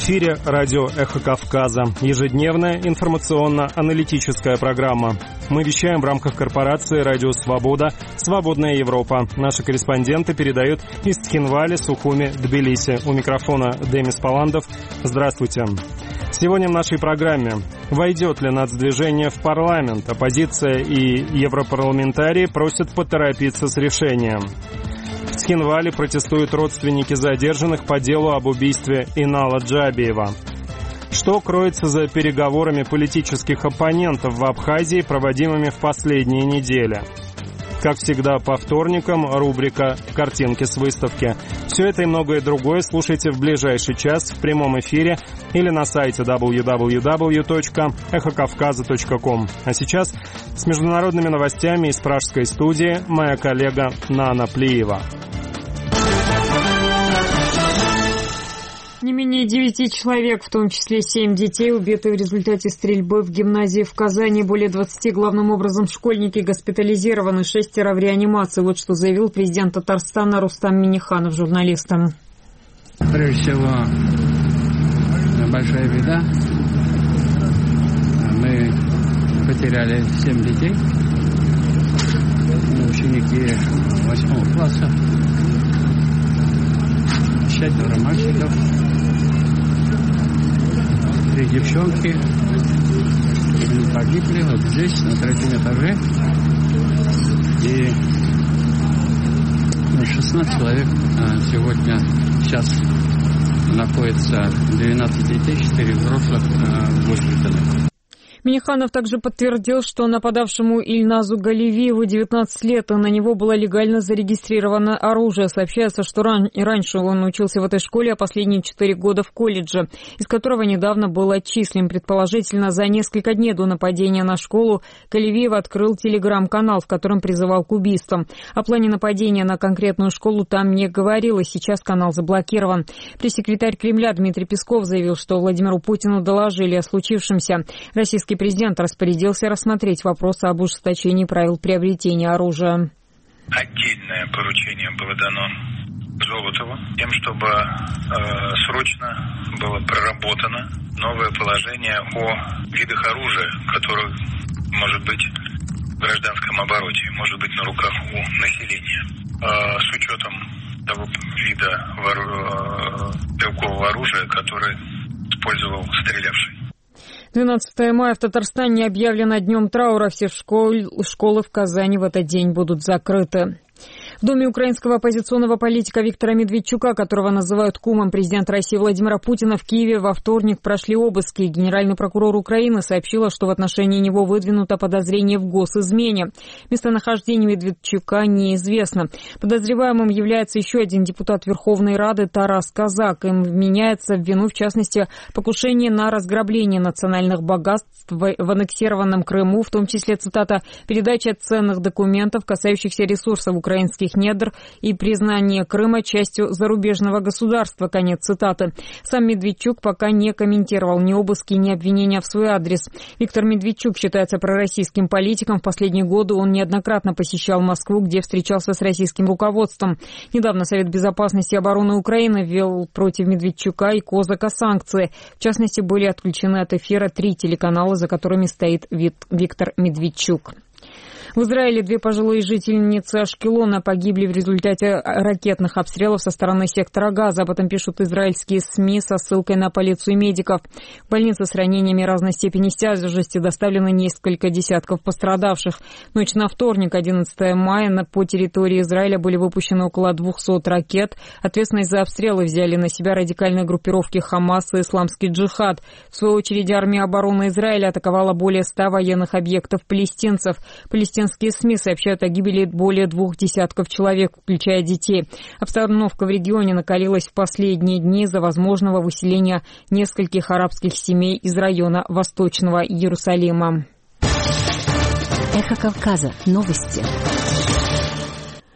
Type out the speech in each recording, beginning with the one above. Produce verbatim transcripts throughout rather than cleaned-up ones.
эфире радио «Эхо Кавказа», ежедневная информационно-аналитическая программа. Мы вещаем в рамках корпорации «Радио Свобода», «Свободная Европа». Наши корреспонденты передают из Цхинвали, Сухуми, Тбилиси. У микрофона Демис Паландов. Здравствуйте. Сегодня в нашей программе: войдет ли нацдвижение в парламент? Оппозиция и европарламентарии просят поторопиться с решением. В Цхинвали протестуют родственники задержанных по делу об убийстве Инала Джабиева. Что кроется за переговорами политических оппонентов в Абхазии, проводимыми в последние недели? Как всегда, по вторникам рубрика «Картинки с выставки». Все это и многое другое слушайте в ближайший час в прямом эфире или на сайте дабл ю дабл ю дабл ю точка эхо кавказа точка ком. А сейчас с международными новостями из пражской студии моя коллега Нана Плиева. Не менее девяти человек, в том числе семь детей, убиты в результате стрельбы в гимназии в Казани. Более двадцати, главным образом, школьники госпитализированы, шестеро в реанимации. Вот что заявил президент Татарстана Рустам Минниханов журналистам. Прежде всего, большая беда. Мы потеряли семь детей, ученики восьмого класса, четверо мальчиков, три девчонки погибли вот здесь, на третьем этаже, и шестнадцать человек сегодня, сейчас находится двенадцать детей, четыре взрослых в госпитале. Минниханов также подтвердил, что нападавшему Ильназу Галевиеву девятнадцать лет, и на него было легально зарегистрировано оружие. Сообщается, что ран... раньше он учился в этой школе, а последние четыре года в колледже, из которого недавно был отчислен. Предположительно, за несколько дней до нападения на школу Галевиев открыл телеграм-канал, в котором призывал к убийствам. О плане нападения на конкретную школу там не говорилось, сейчас канал заблокирован. Пресс-секретарь Кремля Дмитрий Песков заявил, что Владимиру Путину доложили о случившемся. Российский президент распорядился рассмотреть вопросы об ужесточении правил приобретения оружия. Отдельное поручение было дано Золотову, тем, чтобы э, срочно было проработано новое положение о видах оружия, которое может быть в гражданском обороте, может быть на руках у населения. Э, с учетом того вида вор... стрелкового оружия, которое использовал стрелявший. двенадцатого мая в Татарстане объявлено днем траура. Все школы, школы в Казани в этот день будут закрыты. В доме украинского оппозиционного политика Виктора Медведчука, которого называют кумом президента России Владимира Путина, в Киеве во вторник прошли обыски. Генеральный прокурор Украины сообщила, что в отношении него выдвинуто подозрение в госизмене. Местонахождение Медведчука неизвестно. Подозреваемым является еще один депутат Верховной Рады Тарас Казак. Им вменяется в вину, в частности, покушение на разграбление национальных богатств в, в аннексированном Крыму, в том числе, цитата, «передача ценных документов, касающихся ресурсов украинских недр и признание Крыма частью зарубежного государства», конец цитаты. Сам Медведчук пока не комментировал ни обыски, ни обвинения в свой адрес. Виктор Медведчук считается пророссийским политиком. В последние годы он неоднократно посещал Москву, где встречался с российским руководством. Недавно Совет безопасности и обороны Украины ввел против Медведчука и Козака санкции. В частности, были отключены от эфира три телеканала, за которыми стоит Виктор Медведчук. В Израиле две пожилые жительницы Ашкелона погибли в результате ракетных обстрелов со стороны сектора Газа. Об этом пишут израильские СМИ со ссылкой на полицию и медиков. В больницы с ранениями разной степени тяжести доставлено несколько десятков пострадавших. В ночь на вторник, одиннадцатого мая, по территории Израиля были выпущены около двухсот ракет. Ответственность за обстрелы взяли на себя радикальные группировки Хамас и Исламский джихад. В свою очередь, армия обороны Израиля атаковала более ста военных объектов палестинцев. Палестинские СМИ сообщают о гибели более двух десятков человек, включая детей. Обстановка в регионе накалилась в последние дни из-за возможного выселения нескольких арабских семей из района Восточного Иерусалима. Эхо Кавказа. Новости.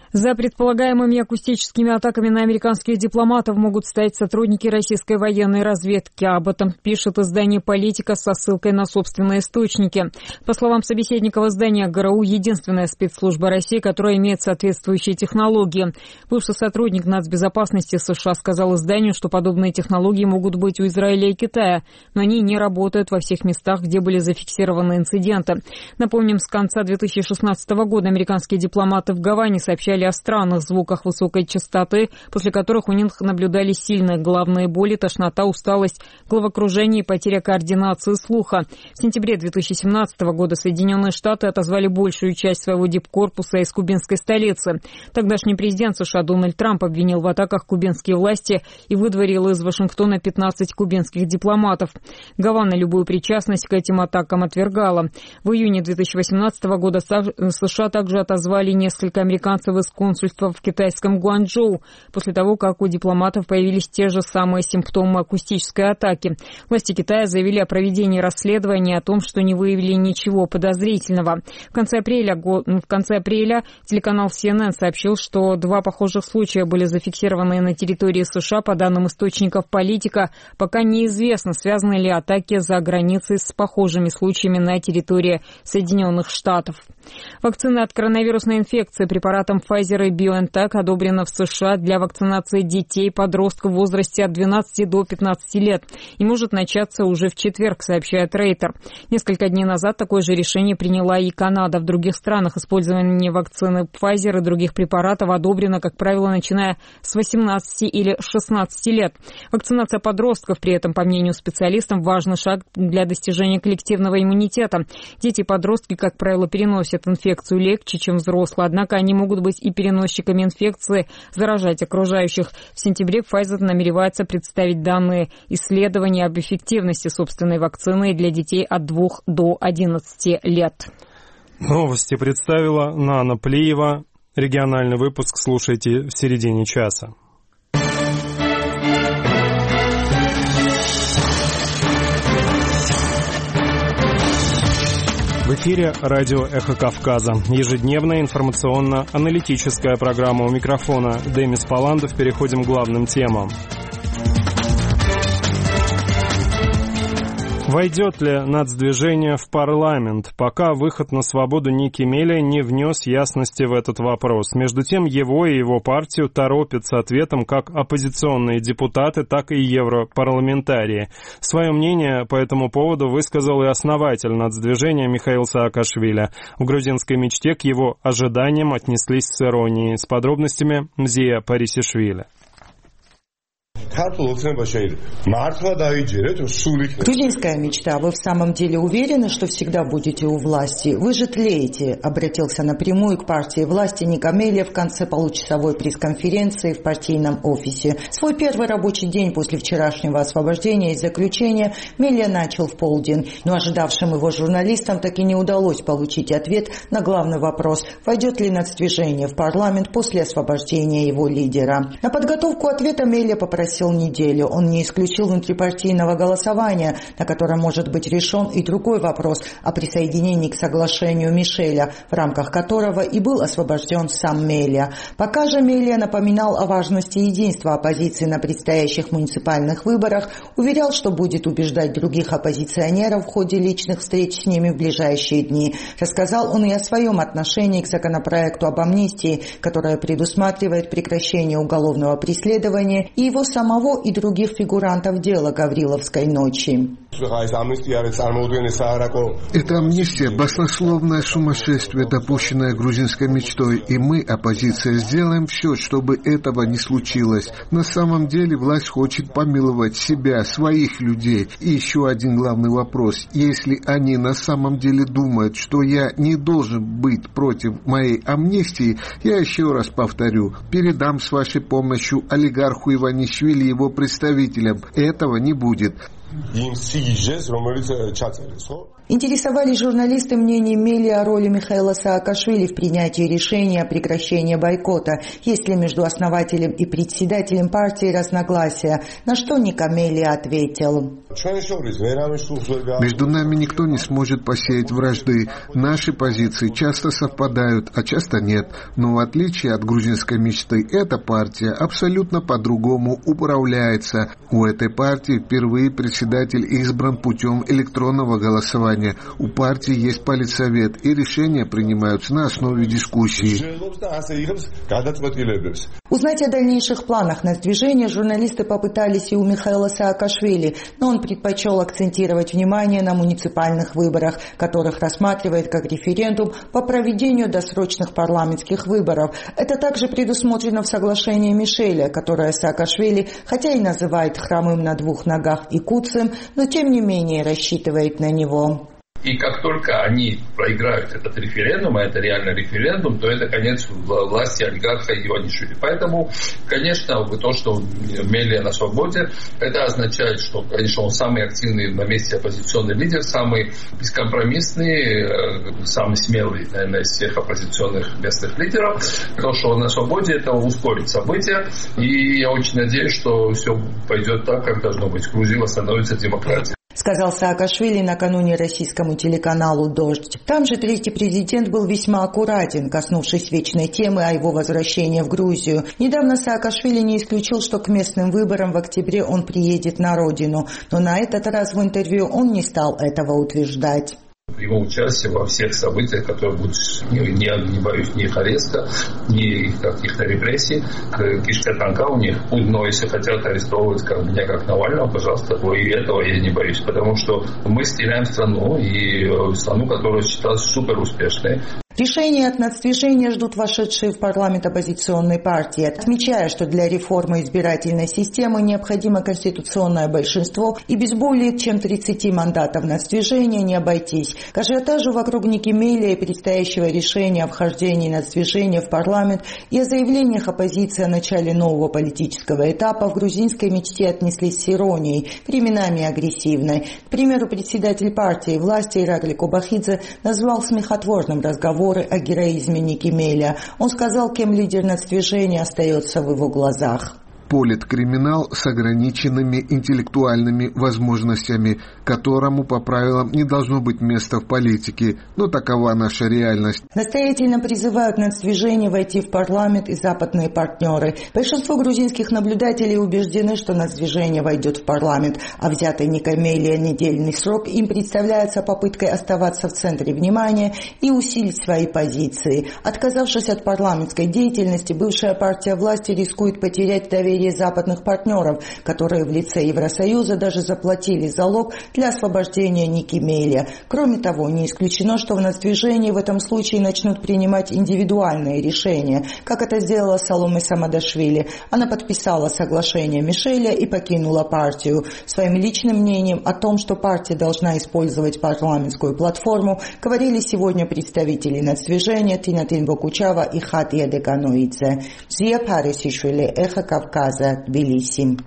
За предполагаемыми акустическими атаками на американских дипломатов могут стоять сотрудники российской военной разведки. Об этом пишет издание «Политика» со ссылкой на собственные источники. По словам собеседников издания, ГРУ — единственная спецслужба России, которая имеет соответствующие технологии. Бывший сотрудник нацбезопасности США сказал изданию, что подобные технологии могут быть у Израиля и Китая, но они не работают во всех местах, где были зафиксированы инциденты. Напомним, с конца две тысячи шестнадцатого года американские дипломаты в Гаване сообщали о странных звуках высокой частоты, после которых у них наблюдались сильные головные боли, тошнота, усталость, головокружение и потеря координации слуха. В сентябре две тысячи семнадцатого года Соединенные Штаты отозвали большую часть своего дипкорпуса из кубинской столицы. Тогдашний президент США Дональд Трамп обвинил в атаках кубинские власти и выдворил из Вашингтона пятнадцать кубинских дипломатов. Гавана любую причастность к этим атакам отвергала. В июне две тысячи восемнадцатого года США также отозвали несколько американцев из консульства в китайском Гуанчжоу после того, как у дипломатов появились те же самые симптомы акустической атаки. Власти Китая заявили о проведении расследования, о том, что не выявили ничего подозрительного. В конце апреля, в конце апреля телеканал си эн эн сообщил, что два похожих случая были зафиксированы на территории США. По данным источников «Политика», пока неизвестно, связаны ли атаки за границей с похожими случаями на территории Соединенных Штатов. Вакцина от коронавирусной инфекции препаратом Pfizer и BioNTech одобрена в США для вакцинации детей, подростков в возрасте от двенадцати до пятнадцати лет и может начаться уже в четверг, сообщает Рейтер. Несколько дней назад такое же решение приняла и Канада. В других странах использование вакцины Pfizer и других препаратов одобрено, как правило, начиная с восемнадцати или шестнадцати лет. Вакцинация подростков при этом, по мнению специалистов, важный шаг для достижения коллективного иммунитета. Дети и подростки, как правило, переносят инфекцию легче, чем взрослые, однако они могут быть и переносчиками инфекции, заражать окружающих. В сентябре Pfizer намеревается представить данные исследования об эффективности собственной вакцины для детей от двух до одиннадцати лет. Новости представила Нана Плиева. Региональный выпуск слушайте в середине часа. В эфире радио «Эхо Кавказа». Ежедневная информационно-аналитическая программа. У микрофона Демис Паландов. Переходим к главным темам. Войдет ли нацдвижение в парламент? Пока выход на свободу Ники Мелия не внес ясности в этот вопрос. Между тем, его и его партию торопят с ответом как оппозиционные депутаты, так и европарламентарии. Свое мнение по этому поводу высказал и основатель нацдвижения Михаил Саакашвили. В грузинской мечте к его ожиданиям отнеслись с иронией. С подробностями Мзия Парисишвили. Грузинская мечта. Вы в самом деле уверены, что всегда будете у власти? Вы же тлеете, обратился напрямую к партии власти Ника Мелия в конце получасовой пресс-конференции в партийном офисе. Свой первый рабочий день после вчерашнего освобождения из заключения Мелия начал в полдень, но ожидавшим его журналистам так и не удалось получить ответ на главный вопрос: войдет ли нацдвижение в парламент после освобождения его лидера. На подготовку ответа Мелия попросил неделю. Он не исключил внутрипартийного голосования, на котором может быть решен и другой вопрос о присоединении к соглашению Мишеля, в рамках которого и был освобожден сам Мелия. Пока же Мелия напоминал о важности единства оппозиции на предстоящих муниципальных выборах, уверял, что будет убеждать других оппозиционеров в ходе личных встреч с ними в ближайшие дни. Рассказал он и о своем отношении к законопроекту об амнистии, которое предусматривает прекращение уголовного преследования, и его самого и других фигурантов дела Гавриловской ночи. Эта амнистия – баснословное сумасшествие, допущенное грузинской мечтой, и мы, оппозиция, сделаем все, чтобы этого не случилось. На самом деле власть хочет помиловать себя, своих людей. И еще один главный вопрос. Если они на самом деле думают, что я не должен быть против моей амнистии, я еще раз повторю, передам с вашей помощью олигарху Иванишвили и его представителям. Этого не будет. Интересовались журналисты мнением Мели о роли Михаила Саакашвили в принятии решения о прекращении бойкота, есть ли между основателем и председателем партии разногласия, на что Никамели ответил. Между нами никто не сможет посеять вражды. Наши позиции часто совпадают, а часто нет. Но в отличие от грузинской мечты, эта партия абсолютно по-другому управляется. У этой партии впервые председатель избран путем электронного голосования. У партии есть политсовет, и решения принимаются на основе дискуссии. Узнать о дальнейших планах нацдвижения журналисты попытались и у Михаила Саакашвили, но он предпочел акцентировать внимание на муниципальных выборах, которых рассматривает как референдум по проведению досрочных парламентских выборов. Это также предусмотрено в соглашении Мишеля, которое Саакашвили, хотя и называет хромым на двух ногах и куцым, но тем не менее рассчитывает на него. И как только они проиграют этот референдум, а это реально референдум, то это конец власти олигарха Иванишвили. Поэтому, конечно, то, что Мели на свободе, это означает, что, конечно, он самый активный на месте оппозиционный лидер, самый бескомпромиссный, самый смелый, наверное, из всех оппозиционных местных лидеров. То, что он на свободе, это ускорит события. И я очень надеюсь, что все пойдет так, как должно быть. Грузия становится демократией. Сказал Саакашвили накануне российскому телеканалу «Дождь». Там же третий президент был весьма аккуратен, коснувшись вечной темы о его возвращении в Грузию. Недавно Саакашвили не исключил, что к местным выборам в октябре он приедет на родину, но на этот раз в интервью он не стал этого утверждать. Его участие во всех событиях, которые будут, не, не, не боюсь, ни их ареста, ни каких-то репрессий, кишка танка у них. Но если хотят арестовывать как меня, как Навального, пожалуйста, и этого я не боюсь. Потому что мы стреляем страну, и страну, которая считалась супер успешной. Решение от нацдвижения ждут вошедшие в парламент оппозиционной партии, отмечая, что для реформы избирательной системы необходимо конституционное большинство и без более чем тридцати мандатов нацдвижения не обойтись. К ажиотажу вокруг Ники Мели и предстоящего решения о вхождении нацдвижения в парламент и о заявлениях оппозиции о начале нового политического этапа в грузинской мечте отнеслись с иронией, временами агрессивной. К примеру, председатель партии власти Иракли Кобахидзе назвал смехотворным разговор о героизме Ники Меля. Он сказал, кем лидер нацдвижения остается в его глазах. Политкриминал с ограниченными интеллектуальными возможностями, которому по правилам не должно быть места в политике, но такова наша реальность. Настоятельно призывают нацдвижение войти в парламент и западные партнеры. Большинство грузинских наблюдателей убеждены, что нацдвижение войдет в парламент, а взятый Никамелия недельный срок им представляется попыткой оставаться в центре внимания и усилить свои позиции. Отказавшись от парламентской деятельности, бывшая партия власти рискует потерять доверие западных партнеров, которые в лице Евросоюза даже заплатили залог для освобождения Ники Меля. Кроме того, не исключено, что в нацдвижении в этом случае начнут принимать индивидуальные решения, как это сделала Саломе Самадашвили. Она подписала соглашение Мишеля и покинула партию. Своим личным мнением о том, что партия должна использовать парламентскую платформу, говорили сегодня представители нацдвижения Тинатин Бокучава и Хатия Деканоидзе. Зия Парисишвили, Эхо Кавказа, Тбилиси.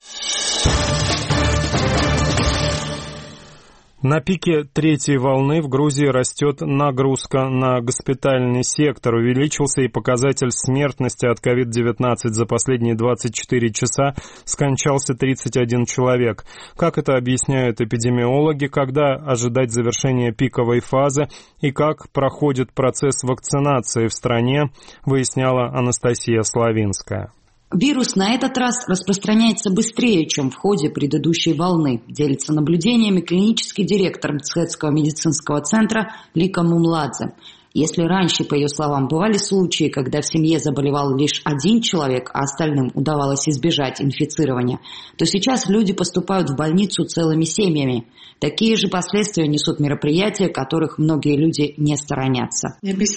На пике третьей волны в Грузии растет нагрузка на госпитальный сектор. Увеличился и показатель смертности от ковид девятнадцать. За последние двадцать четыре часа скончался тридцать один человек. Как это объясняют эпидемиологи, когда ожидать завершения пиковой фазы и как проходит процесс вакцинации в стране, выясняла Анастасия Славинская. Вирус на этот раз распространяется быстрее, чем в ходе предыдущей волны, делится наблюдениями клинический директор Мцхетского медицинского центра Лика Мумладзе. Если раньше, по ее словам, бывали случаи, когда в семье заболевал лишь один человек, а остальным удавалось избежать инфицирования, то сейчас люди поступают в больницу целыми семьями. Такие же последствия несут мероприятия, которых многие люди не сторонятся.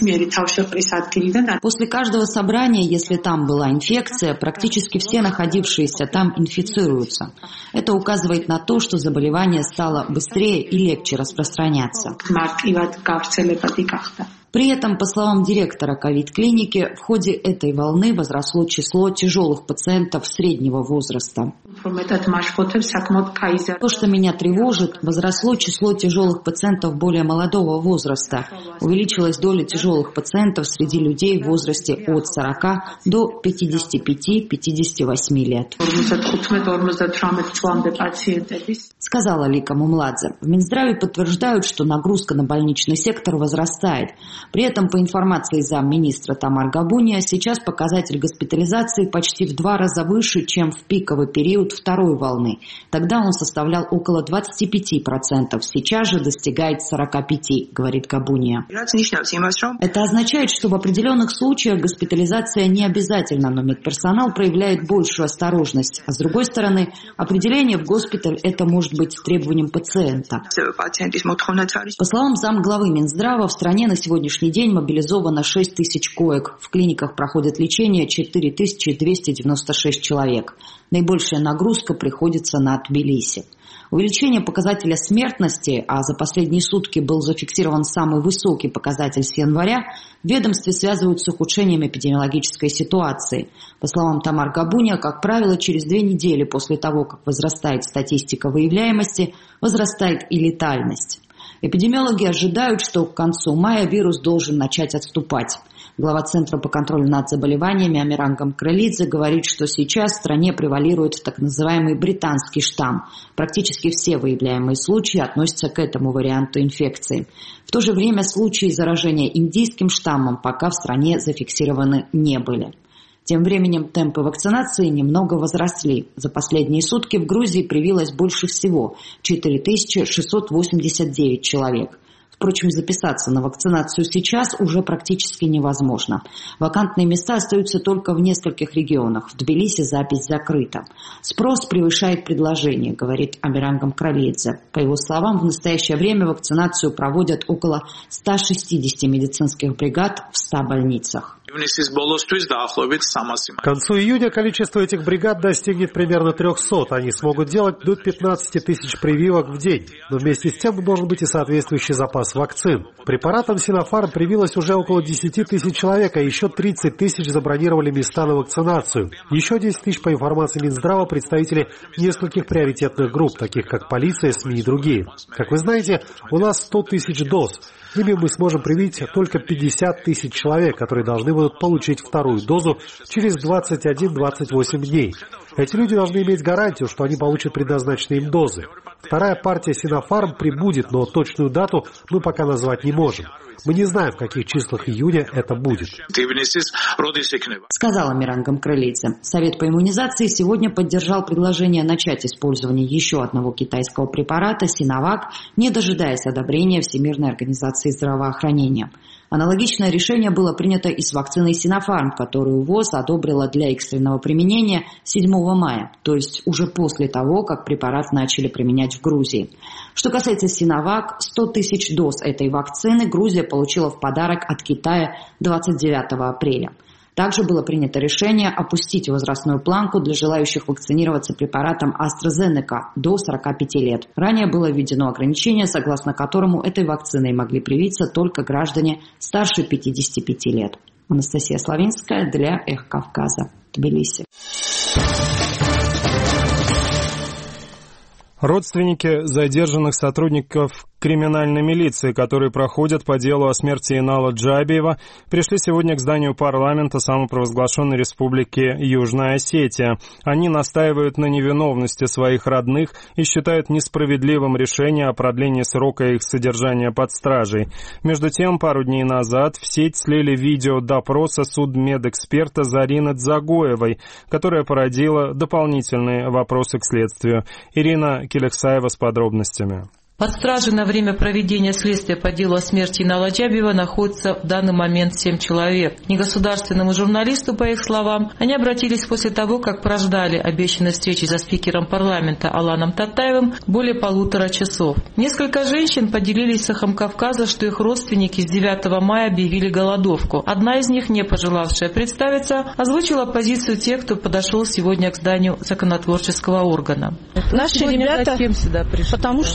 После каждого собрания, если там была инфекция, практически все находившиеся там инфицируются. Это указывает на то, что заболевание стало быстрее и легче распространяться. При этом, по словам директора ковид-клиники, в ходе этой волны возросло число тяжелых пациентов среднего возраста. То, что меня тревожит, возросло число тяжелых пациентов более молодого возраста. Увеличилась доля тяжелых пациентов среди людей в возрасте от сорока до пятидесяти пяти — пятидесяти восьми лет. Сказала Лика Мумладзе. В Минздраве подтверждают, что нагрузка на больничный сектор возрастает. При этом, по информации замминистра Тамар Габуния, сейчас показатель госпитализации почти в два раза выше, чем в пиковый период второй волны. Тогда он составлял около двадцати пяти процентов, сейчас же достигает сорока пяти процентов, говорит Габуния. Это означает, что в определенных случаях госпитализация не обязательна, но медперсонал проявляет большую осторожность. А с другой стороны, определение в госпиталь – это может быть требованием пациента. По словам замглавы Минздрава, в стране на сегодняшний день мобилизовано шесть тысяч коек. В клиниках проходит лечение четыре тысячи двести девяносто шесть человек. Наибольшая нагрузка приходится на Тбилиси. Увеличение показателя смертности, а за последние сутки был зафиксирован самый высокий показатель с января, в ведомстве связывают с ухудшением эпидемиологической ситуации. По словам Тамар Габуния, как правило, через две недели после того, как возрастает статистика выявляемости, возрастает и летальность. Эпидемиологи ожидают, что к концу мая вирус должен начать отступать. Глава Центра по контролю над заболеваниями Амиран Гамкралидзе говорит, что сейчас в стране превалирует так называемый британский штамм. Практически все выявляемые случаи относятся к этому варианту инфекции. В то же время случаи заражения индийским штаммом пока в стране зафиксированы не были. Тем временем темпы вакцинации немного возросли. За последние сутки в Грузии привилось больше всего – четыре тысячи шестьсот восемьдесят девять человек. Впрочем, записаться на вакцинацию сейчас уже практически невозможно. Вакантные места остаются только в нескольких регионах. В Тбилиси запись закрыта. Спрос превышает предложение, говорит Амиран Гамкралидзе. По его словам, в настоящее время вакцинацию проводят около ста шестидесяти медицинских бригад в ста больницах. К концу июня количество этих бригад достигнет примерно трехсот. Они смогут делать до пятнадцати тысяч прививок в день. Но вместе с тем должен быть и соответствующий запас вакцин. Препаратом Синофарм привилось уже около десяти тысяч человек, а еще тридцать тысяч забронировали места на вакцинацию. Еще десять тысяч, по информации Минздрава, представители нескольких приоритетных групп, таких как полиция, СМИ и другие. Как вы знаете, у нас сто тысяч доз. Ими мы сможем привить только пятьдесят тысяч человек, которые должны будут получить вторую дозу через двадцать один — двадцать восемь дней. Эти люди должны иметь гарантию, что они получат предназначенные им дозы. Вторая партия Синофарм прибудет, но точную дату мы пока назвать не можем. Мы не знаем, в каких числах июня это будет. Сказал Амиран Гамкралидзе. Совет по иммунизации сегодня поддержал предложение начать использование еще одного китайского препарата Синовак, не дожидаясь одобрения Всемирной организации здравоохранения. Аналогичное решение было принято и с вакциной Синофарм, которую ВОЗ одобрила для экстренного применения седьмого мая, то есть уже после того, как препарат начали применять в Грузии. Что касается Синовак, сто тысяч доз этой вакцины Грузия получила в подарок от Китая двадцать девятого апреля. Также было принято решение опустить возрастную планку для желающих вакцинироваться препаратом AstraZeneca до сорока пяти лет. Ранее было введено ограничение, согласно которому этой вакциной могли привиться только граждане старше пятидесяти пяти лет. Анастасия Славинская для Эхо Кавказа, Тбилиси. Родственники задержанных сотрудников криминальной милиции, которые проходят по делу о смерти Инала Джабиева, пришли сегодня к зданию парламента самопровозглашенной республики Южная Осетия. Они настаивают на невиновности своих родных и считают несправедливым решение о продлении срока их содержания под стражей. Между тем, пару дней назад в сеть слили видео допроса судмедэксперта Зарины Дзагоевой, которая породила дополнительные вопросы к следствию. Ирина Келексаева с подробностями. Под стражей на время проведения следствия по делу о смерти Инала Джабиева находится в данный момент семь человек. К негосударственному журналисту, по их словам, они обратились после того, как прождали обещанной встречи со спикером парламента Аланом Татаевым более полутора часов. Несколько женщин поделились с Эхом Кавказа, что их родственники с девятого мая объявили голодовку. Одна из них, не пожелавшая представиться, озвучила позицию тех, кто подошел сегодня к зданию законотворческого органа. Наши ребята, потому что наши ребята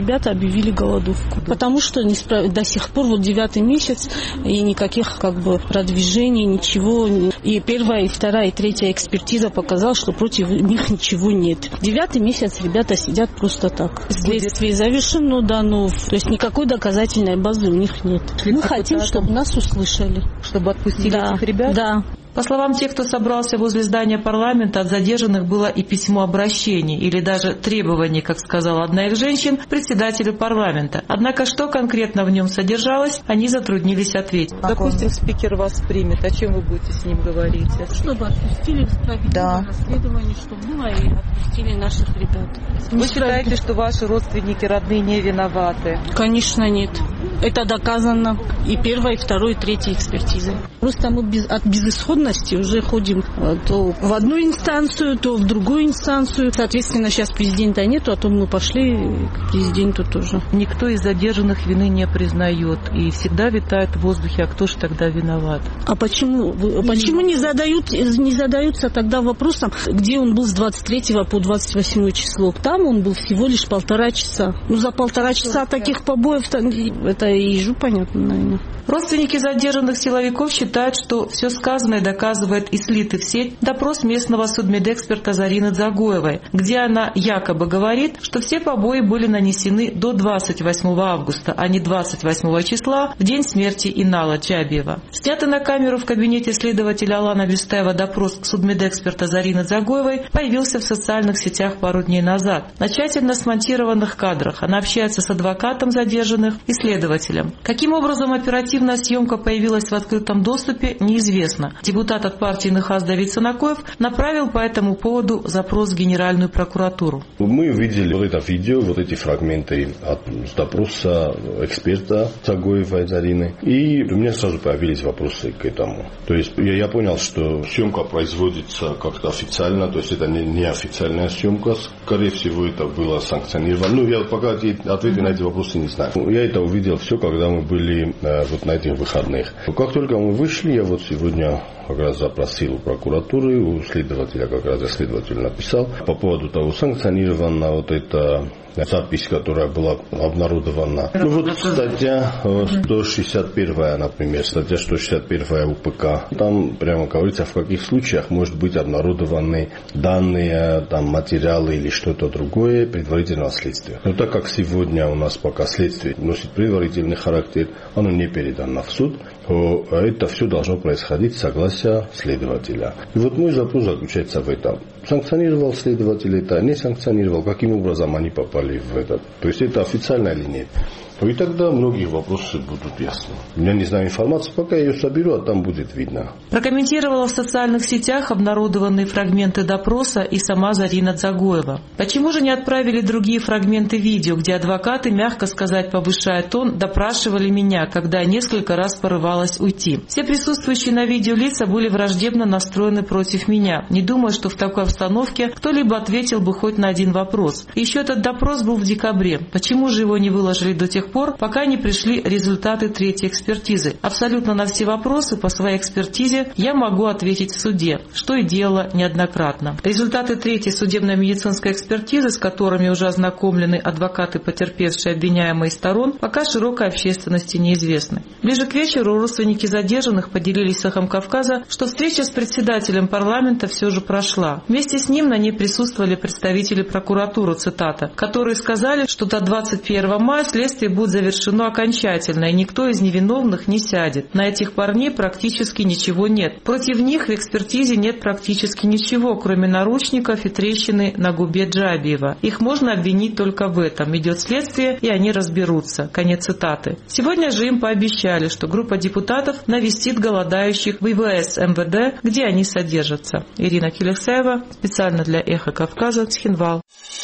ребята объявили голодовку. Потому что не справ... до сих пор, вот девятый месяц, и никаких как бы продвижений, ничего. И первая, и вторая, и третья экспертиза показала, что против них ничего нет. Девятый месяц ребята сидят просто так. Следствие завершено, да, но то есть никакой доказательной базы у них нет. Мы хотим, чтобы нас услышали. Чтобы отпустили да, этих ребят? Да. По словам тех, кто собрался возле здания парламента, от задержанных было и письмо обращений, или даже требований, как сказала одна из женщин, председателю парламента. Однако, что конкретно в нем содержалось, они затруднились ответить. Допустим, спикер вас примет, о чем вы будете с ним говорить? Чтобы отпустили справедливое да. расследование, чтобы было, и отпустили наших ребят. Вы считаете, что ваши родственники, родные не виноваты? Конечно, нет. Это доказано и первой, и второй, и третьей экспертизой. Просто мы без, от безысходности уже ходим то в одну инстанцию, то в другую инстанцию. Соответственно, сейчас президента нету, а то мы пошли к президенту тоже. Никто из задержанных вины не признает. И всегда витает в воздухе, а кто же тогда виноват? А почему, почему не, задают, не задаются тогда вопросом, где он был с двадцать третьего по двадцать восьмое число? Там он был всего лишь полтора часа. Ну, за полтора часа таких побоев, это и ежу понятно, наверное. Родственники задержанных силовиков считают, что все сказанное доказывает и слитый в сеть допрос местного судмедэксперта Зарины Дзагоевой, где она якобы говорит, что все побои были нанесены до двадцать восьмого августа, а не двадцать восьмого числа, в день смерти Инала Джабиева. Снятый на камеру в кабинете следователя Алана Бюстаева допрос судмедэксперта Зарины Дзагоевой появился в социальных сетях пару дней назад. На тщательно смонтированных кадрах она общается с адвокатом задержанных и следователем. Каким образом оперативно съемка появилась в открытом доступе, неизвестно. Депутат от партии НХАС Давид Санакоев направил по этому поводу запрос в Генеральную прокуратуру. Мы увидели вот это видео, вот эти фрагменты от допроса эксперта Дзагоевой Зарины, и у меня сразу появились вопросы к этому. То есть я, я понял, что съемка производится как-то официально, то есть это не, не официальная съемка, скорее всего это было санкционировано. Ну, я пока ответы на эти вопросы не знаю. Я это увидел все, когда мы были э, вот на этих выходных. Как только мы вышли, я вот сегодня как раз запросил у прокуратуры, у следователя, как раз я следователю написал, по поводу того, санкционирована вот эта запись, которая была обнародована. Ну вот статья сто шестьдесят первая, например, статья сто шестьдесят первая УПК. Там прямо говорится, в каких случаях может быть обнародованы данные, там, материалы или что-то другое предварительного следствия. Но так как сегодня у нас пока следствие носит предварительный характер, оно не передано в суд, то это все должно происходить соглаsia следователя. И вот мой запрос заключается в этом. Санкционировал следователь это, не санкционировал, каким образом они попали в этот. То есть это официально или нет. И тогда многие вопросы будут ясны. Я не знаю информации, пока я ее соберу, а там будет видно. Прокомментировала в социальных сетях обнародованные фрагменты допроса и сама Зарина Дзагоева. Почему же не отправили другие фрагменты видео, где адвокаты, мягко сказать, повышая тон, допрашивали меня, когда я несколько раз порывалась уйти? Все присутствующие на видео лица были враждебно настроены против меня. Не думаю, что в такой обстановке кто-либо ответил бы хоть на один вопрос. И еще этот допрос был в декабре. Почему же его не выложили до тех пор, пока не пришли результаты третьей экспертизы? Абсолютно на все вопросы по своей экспертизе я могу ответить в суде, что и делала неоднократно. Результаты третьей судебно-медицинской экспертизы, с которыми уже ознакомлены адвокаты потерпевшие, обвиняемые сторон, пока широкой общественности неизвестны. Ближе к вечеру родственники задержанных поделились с «Эхом Кавказа», что встреча с председателем парламента все же прошла. Вместе с ним на ней присутствовали представители прокуратуры, цитата, которые сказали, что до двадцать первого мая следствие будет завершено окончательно, и никто из невиновных не сядет. На этих парней практически ничего нет. Против них в экспертизе нет практически ничего, кроме наручников и трещины на губе Джабиева. Их можно обвинить только в этом. Идет следствие, и они разберутся. Конец цитаты. Сегодня же им пообещали, что группа депутатов навестит голодающих в ИВС МВД, где они содержатся. Ирина Келексаева, специально для «Эхо Кавказа», Цхинвал.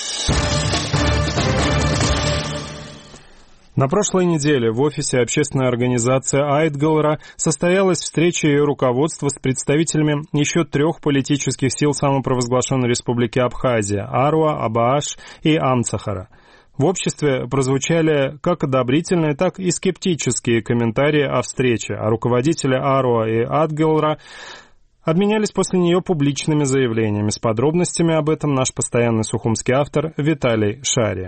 На прошлой неделе в офисе общественной организации Айтгалра состоялась встреча ее руководства с представителями еще трех политических сил самопровозглашенной республики Абхазия – Аруа, Абааш и Амцахара. В обществе прозвучали как одобрительные, так и скептические комментарии о встрече, а руководители Аруа и Айтгалра обменялись после нее публичными заявлениями. С подробностями об этом наш постоянный сухумский автор Виталий Шария.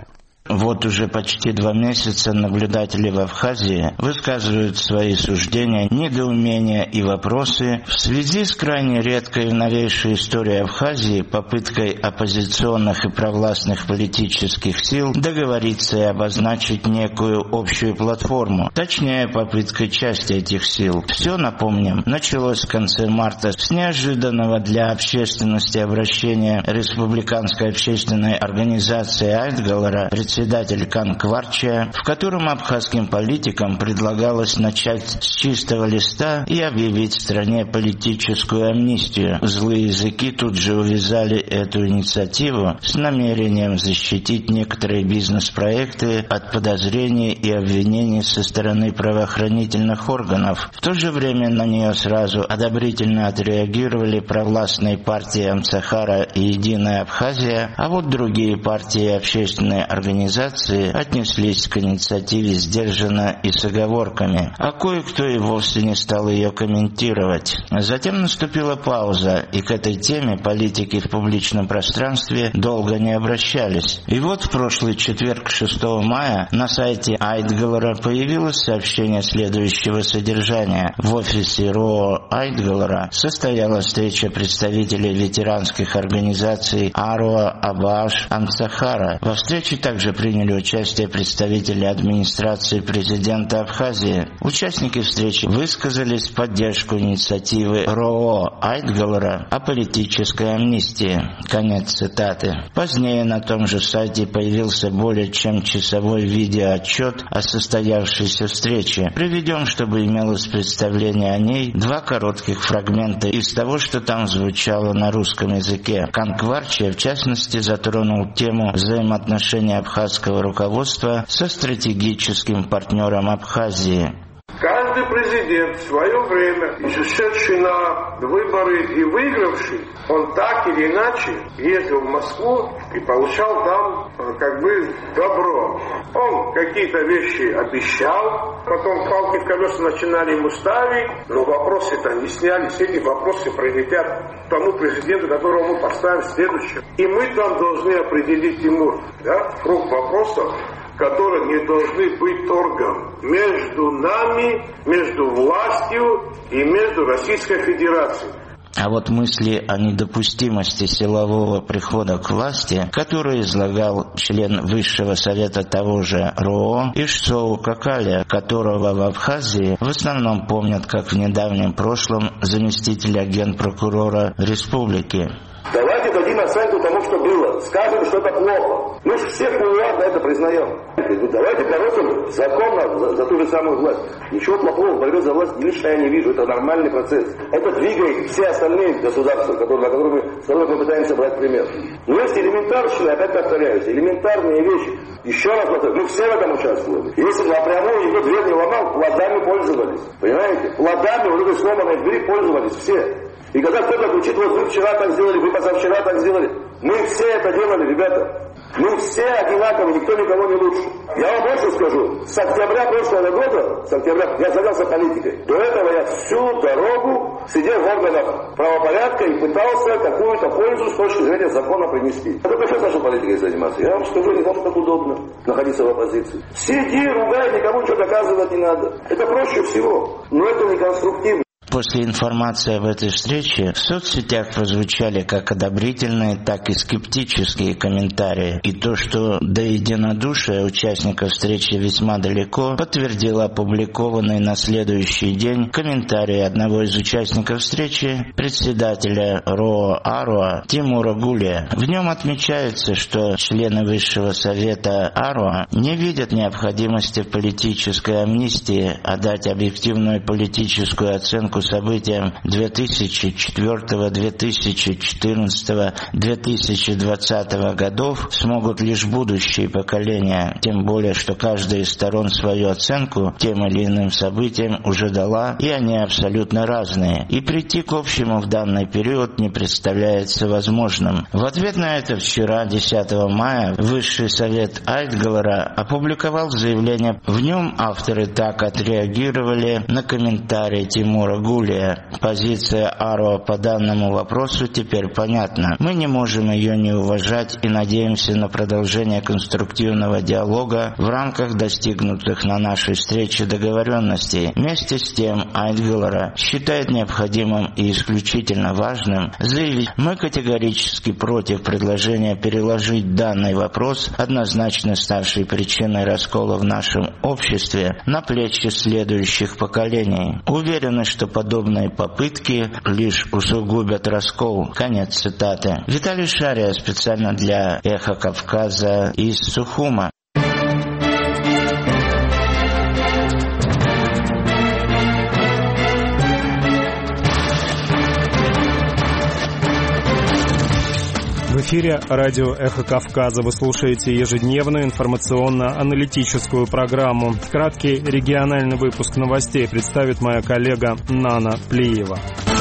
Вот уже почти два месяца наблюдатели в Абхазии высказывают свои суждения, недоумения и вопросы в связи с крайне редкой в новейшей истории Абхазии попыткой оппозиционных и провластных политических сил договориться и обозначить некую общую платформу, точнее попыткой части этих сил. Все, напомним, началось в конце марта с неожиданного для общественности обращения республиканской общественной организации Айтгалара, председатель Канкварча, в котором абхазским политикам предлагалось начать с чистого листа и объявить в стране политическую амнистию. Злые языки тут же увязали эту инициативу с намерением защитить некоторые бизнес-проекты от подозрений и обвинений со стороны правоохранительных органов. В то же время на нее сразу одобрительно отреагировали провластные партии Амцахара и Единая Абхазия, а вот другие партии и общественные организации отнеслись к инициативе сдержанно и с оговорками, а кое-кто и вовсе не стал ее комментировать. Затем наступила пауза, и к этой теме политики в публичном пространстве долго не обращались. И вот в прошлый четверг, шестого мая, на сайте Айтгалара появилось сообщение следующего содержания. В офисе РОО Айтгалара состоялась встреча представителей ветеранских организаций Аруа, Абаш, Амцахара. Во встрече также приняли участие представители администрации президента Абхазии. Участники встречи высказались в поддержку инициативы РОО Айтгалара о политической амнистии. Конец цитаты. Позднее на том же сайте появился более чем часовой видеоотчет о состоявшейся встрече. Приведем, чтобы имелось представление о ней, два коротких фрагмента из того, что там звучало на русском языке. Канкварча, в частности, затронул тему взаимоотношений абхазского руководства со стратегическим партнером Абхазии. Каждый президент в свое время, шедший на выборы и выигравший, он так или иначе ездил в Москву и получал там как бы добро. Он какие-то вещи обещал, потом палки в колеса начинали ему ставить, но вопросы-то не снялись, эти вопросы прилетят тому президенту, которого мы поставим следующим. И мы там должны определить, Тимур, да, круг вопросов, которые не должны быть торгом между нами, между властью и между Российской Федерацией. А вот мысли о недопустимости силового прихода к власти, которые излагал член Высшего совета того же РОО Ишсоу Какаля, которого в Абхазии в основном помнят как в недавнем прошлом заместителя генпрокурора республики. Давайте дадим оценку тому, что было. Скажем, что это плохо. Мы же все кулуарно это признаем. Давайте бороться законно за, за ту же самую власть. Ничего плохого в борьбе за власть лично я не вижу. Это нормальный процесс. Это двигает все остальные государства, которые, на которые мы, с которых мы пытаемся брать пример. Но есть элементарные, опять повторяюсь, элементарные вещи. Еще раз повторяю, мы все в этом участвовали. Если напрямую никто дверь не ломал, плодами пользовались. Понимаете? Плодами вот этой сломанной двери пользовались все. И когда кто-то кричит, вот вы вчера так сделали, вы позавчера так сделали, мы все это делали, ребята. Мы все одинаковы, никто никого не лучше. Я вам больше скажу, с октября прошлого года, с октября, я занялся политикой. До этого я всю дорогу сидел в органах правопорядка и пытался какую-то пользу с точки зрения закона принести. Я только сейчас начал политикой заниматься. Я вам скажу, никому так удобно находиться в оппозиции. Сиди, ругай, никому ничего доказывать не надо. Это проще всего, но это не конструктивно. После информации об этой встрече в соцсетях прозвучали как одобрительные, так и скептические комментарии. И то, что до единодушия участников встречи весьма далеко, подтвердил опубликованный на следующий день комментарий одного из участников встречи, председателя РОО Аруа Тимура Гулия. В нем отмечается, что члены Высшего совета Аруа не видят необходимости в политической амнистии, а дать объективную политическую оценку событиям две тысячи четвёртого, две тысячи четырнадцатого, две тысячи двадцатого годов смогут лишь будущие поколения, тем более, что каждая из сторон свою оценку тем или иным событиям уже дала, и они абсолютно разные, и прийти к общему в данный период не представляется возможным. В ответ на это вчера, десятого мая, Высший совет Айтгалара опубликовал заявление. В нем авторы так отреагировали на комментарии Тимура Гулия Гулия. Позиция АРО по данному вопросу теперь понятна. Мы не можем ее не уважать и надеемся на продолжение конструктивного диалога в рамках достигнутых на нашей встрече договоренностей. Вместе с тем Айтгылара считает необходимым и исключительно важным заявить: мы категорически против предложения переложить данный вопрос, однозначно ставший причиной раскола в нашем обществе, на плечи следующих поколений. Уверены, что подобные попытки лишь усугубят раскол. Конец цитаты. Виталий Шария специально для «Эхо Кавказа» из Сухума. В эфире радио «Эхо Кавказа». Вы слушаете ежедневную информационно-аналитическую программу. Краткий региональный выпуск новостей представит моя коллега Нана Плиева.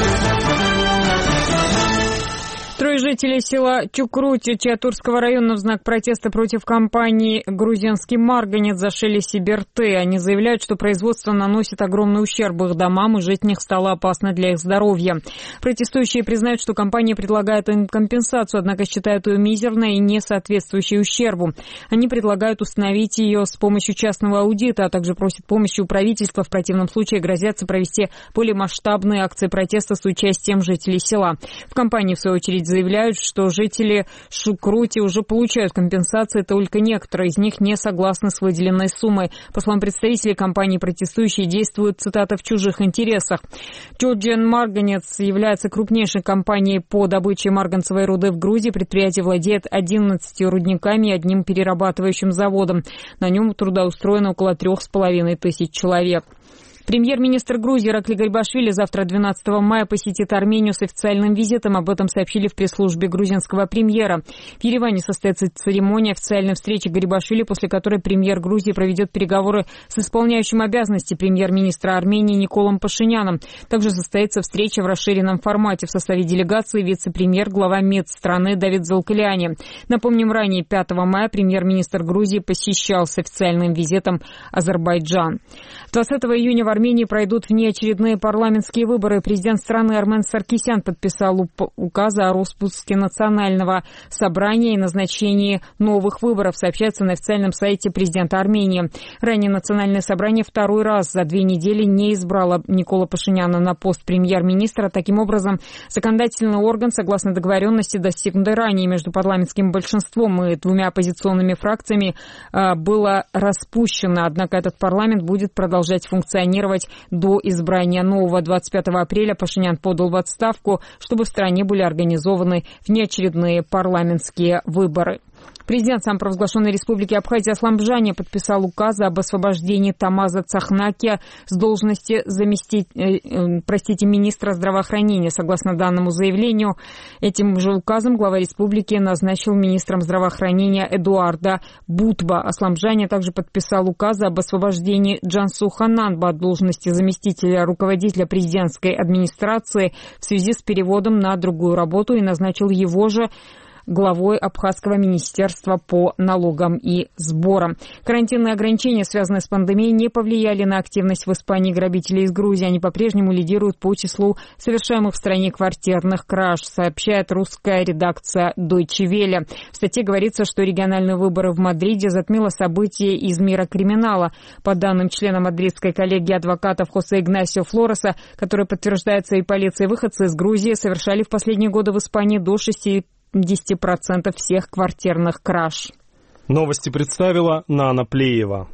Трое жителей села Чукрути Чиатурского района в знак протеста против компании «Грузинский марганец» зашили себе рты. Они заявляют, что производство наносит огромный ущерб их домам, и жить в них стало опасно для их здоровья. Протестующие признают, что компания предлагает им компенсацию, однако считают ее мизерной и не соответствующей ущербу. Они предлагают установить ее с помощью частного аудита, а также просят помощи у правительства. В противном случае грозятся провести более масштабные акции протеста с участием жителей села. В компании, в свою очередь, заявляют, что жители Чукрути уже получают компенсации, только некоторые из них не согласны с выделенной суммой. По словам представителей компании, протестующие действуют, цитата, в чужих интересах. Georgian Marganец является крупнейшей компанией по добыче марганцевой руды в Грузии. Предприятие владеет одиннадцатью рудниками и одним перерабатывающим заводом. На нем трудоустроено около трех с половиной тысяч человек. Премьер-министр Грузии Иракли Гарибашвили завтра, двенадцатого мая, посетит Армению с официальным визитом. Об этом сообщили в пресс-службе грузинского премьера. В Ереване состоится церемония официальной встречи Гарибашвили, после которой премьер Грузии проведет переговоры с исполняющим обязанности премьер-министра Армении Николом Пашиняном. Также состоится встреча в расширенном формате в составе делегации вице-премьер, глава МИД страны Давид Залкаляни. Напомним, ранее пятого мая премьер-министр Грузии посещал с официальным визитом Азербайджан. двадцатого июня в Армении пройдут внеочередные парламентские выборы. Президент страны Армен Саркисян подписал указ о распуске национального собрания и назначении новых выборов, сообщается на официальном сайте президента Армении. Ранее национальное собрание второй раз за две недели не избрало Никола Пашиняна на пост премьер-министра. Таким образом, законодательный орган, согласно договоренности, достигнутой ранее между парламентским большинством и двумя оппозиционными фракциями, было распущено. Однако этот парламент будет продолжать функционировать до избрания нового. двадцать пятого апреля Пашинян подал в отставку, чтобы в стране были организованы внеочередные парламентские выборы. Президент самопровозглашенной республики Абхазия Аслан Бжаня подписал указ об освобождении Тамаза Цахнакия с должности заместить, э, простите, министра здравоохранения. Согласно данному заявлению, этим же указом глава республики назначил министром здравоохранения Эдуарда Бутба. Аслан Бжаня также подписал указ об освобождении Джансу Хананба от должности заместителя руководителя президентской администрации в связи с переводом на другую работу и назначил его же главой Абхазского министерства по налогам и сборам. Карантинные ограничения, связанные с пандемией, не повлияли на активность в Испании грабителей из Грузии. Они по-прежнему лидируют по числу совершаемых в стране квартирных краж, сообщает русская редакция Deutsche Welle. В статье говорится, что региональные выборы в Мадриде затмило событие из мира криминала. По данным члена мадридской коллегии адвокатов Хосе Игнасио Флореса, который подтверждается и полицией, выходцы из Грузии совершали в последние годы в Испании до шести десять процентов всех квартирных краж. Новости представила Нана Плиева.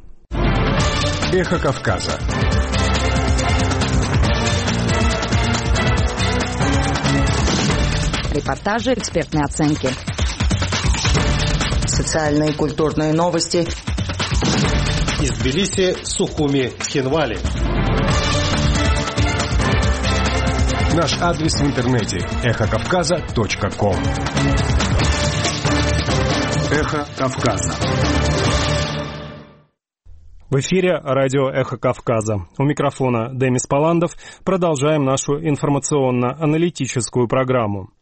Эхо Кавказа. Репортажи, экспертные оценки. Социальные и культурные новости. Из Тбилиси, Сухуми, Цхинвали. Наш адрес в интернете эхо кавказа точка ком. Эхо Кавказа. В эфире радио «Эхо Кавказа». У микрофона Демис Паландов. Продолжаем нашу информационно-аналитическую программу.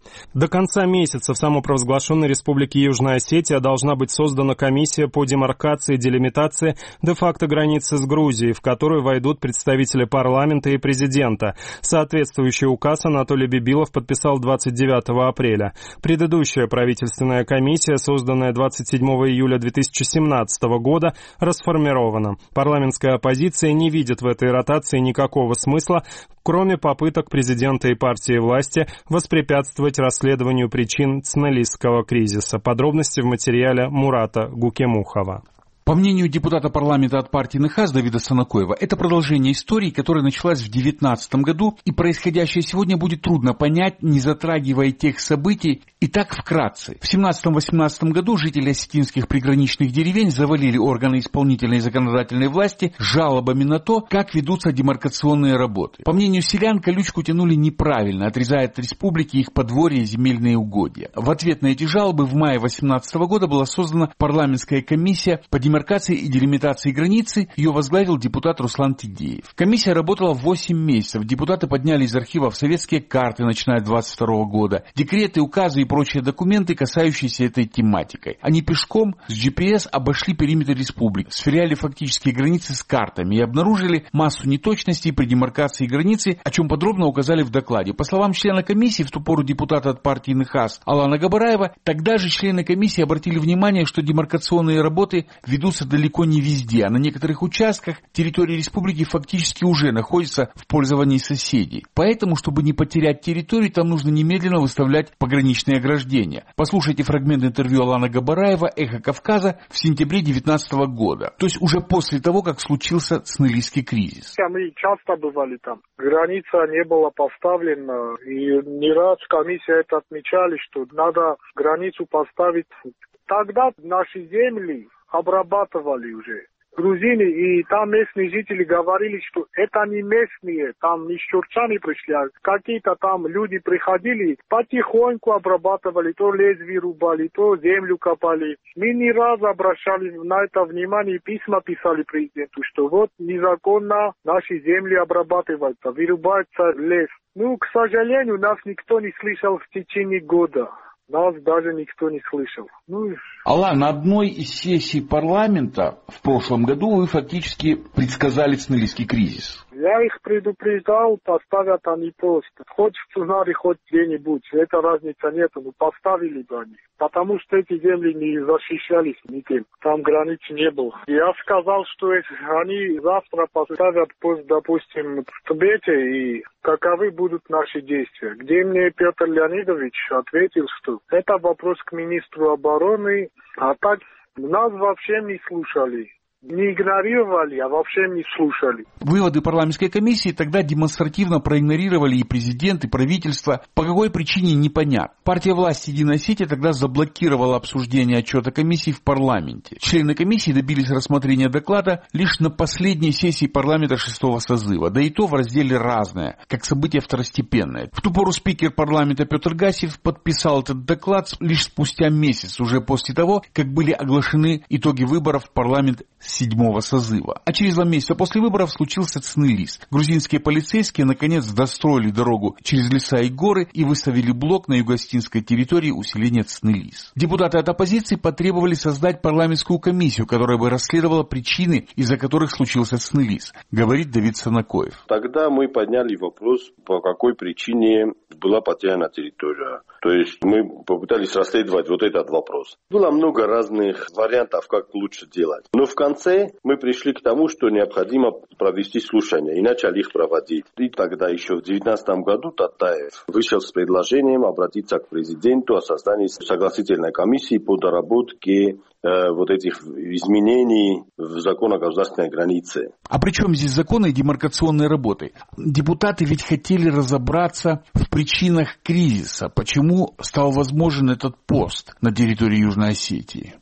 До конца месяца в самопровозглашенной Республике Южная Осетия должна быть создана комиссия по демаркации и делимитации де-факто границы с Грузией, в которую войдут представители парламента и президента. Соответствующий указ Анатолий Бибилов подписал двадцать девятого апреля. Предыдущая правительственная комиссия, созданная двадцать седьмого июля две тысячи семнадцатого года, расформирована. Парламентская оппозиция не видит в этой ротации никакого смысла, кроме попыток президента и партии власти воспрепятствовать расследованию причин цнелистского кризиса. Подробности в материале Мурата Гукемухова. По мнению депутата парламента от партии НХАС Давида Санакоева, это продолжение истории, которая началась в две тысячи девятнадцатом году, и происходящее сегодня будет трудно понять, не затрагивая тех событий. И так вкратце. В семнадцатом-восемнадцатом году жители осетинских приграничных деревень завалили органы исполнительной и законодательной власти жалобами на то, как ведутся демаркационные работы. По мнению селян, колючку тянули неправильно, отрезая от республики их подворья и земельные угодья. В ответ на эти жалобы в мае две тысячи восемнадцатого года была создана парламентская комиссия по демаркации и делимитации границы. Ее возглавил депутат Руслан Тидеев. Комиссия работала восемь месяцев. Депутаты подняли из архивов советские карты, начиная с двадцать второго года, декреты, указы и прочие документы, касающиеся этой тематикой. Они пешком с джи пи эс обошли периметр республики, сверяли фактические границы с картами и обнаружили массу неточностей при демаркации границы, о чем подробно указали в докладе. По словам члена комиссии, в ту пору депутата от партии НХАС Алана Габараева, тогда же члены комиссии обратили внимание, что демаркационные работы ведут далеко не везде, а на некоторых участках территории республики фактически уже находятся в пользовании соседей. Поэтому, чтобы не потерять территорию, там нужно немедленно выставлять пограничные ограждения. Послушайте фрагмент интервью Алана Габараева «Эхо Кавказа» в сентябре две тысячи девятнадцатого года, то есть уже после того, как случился цнелистский кризис. Мы часто бывали там. Граница не была поставлена, и не раз комиссия это отмечали, что надо границу поставить. Тогда наши земли обрабатывали уже грузины, и там местные жители говорили, что это не местные, там не чурчане пришли, а какие-то там люди приходили, потихоньку обрабатывали, то лезвие рубали, то землю копали. Мы не раз обращали на это внимание, письма писали президенту, что вот незаконно наши земли обрабатываются, вырубается лес. Ну, к сожалению, нас никто не слышал в течение года. Нас даже никто не слышал. Ну... Алан, на одной из сессий парламента в прошлом году вы фактически предсказали цнелистский кризис. Я их предупреждал, поставят они просто. Хоть в Цунаре, хоть где-нибудь. Это разницы нет, но поставили бы они. Потому что эти земли не защищались никем. Там границ не было. Я сказал, что они завтра поставят пост, допустим, в Тбете, и каковы будут наши действия. Где мне Петр Леонидович ответил, что это вопрос к министру обороны, а так нас вообще не слушали. Не игнорировали, а вообще не слушали. Выводы парламентской комиссии тогда демонстративно проигнорировали и президент, и правительство. По какой причине, непонятно. Партия власти «Единая Осетия» тогда заблокировала обсуждение отчета комиссии в парламенте. Члены комиссии добились рассмотрения доклада лишь на последней сессии парламента шестого созыва, да и то в разделе «Разное», как событие второстепенное. В ту пору спикер парламента Петр Гасев подписал этот доклад лишь спустя месяц, уже после того, как были оглашены итоги выборов в парламент седьмого созыва. А через два месяца после выборов случился цнелист. Грузинские полицейские наконец достроили дорогу через леса и горы и выставили блок на юго-осетинской территории усиления цнелис. Депутаты от оппозиции потребовали создать парламентскую комиссию, которая бы расследовала причины, из-за которых случился цнелис, говорит Давид Санакоев. Тогда мы подняли вопрос, по какой причине была потеряна территория. То есть мы попытались расследовать вот этот вопрос. Было много разных вариантов, как лучше делать. Но в конце мы пришли к тому, что необходимо провести слушания, и начали их проводить. И тогда еще в две тысячи девятнадцатом году Татаев вышел с предложением обратиться к президенту о создании согласительной комиссии по доработке э, вот этих изменений в закон о государственной границе. А при чем здесь законы и демаркационные работы? Депутаты ведь хотели разобраться в причинах кризиса. Почему стал возможен этот пост на территории Южной Осетии?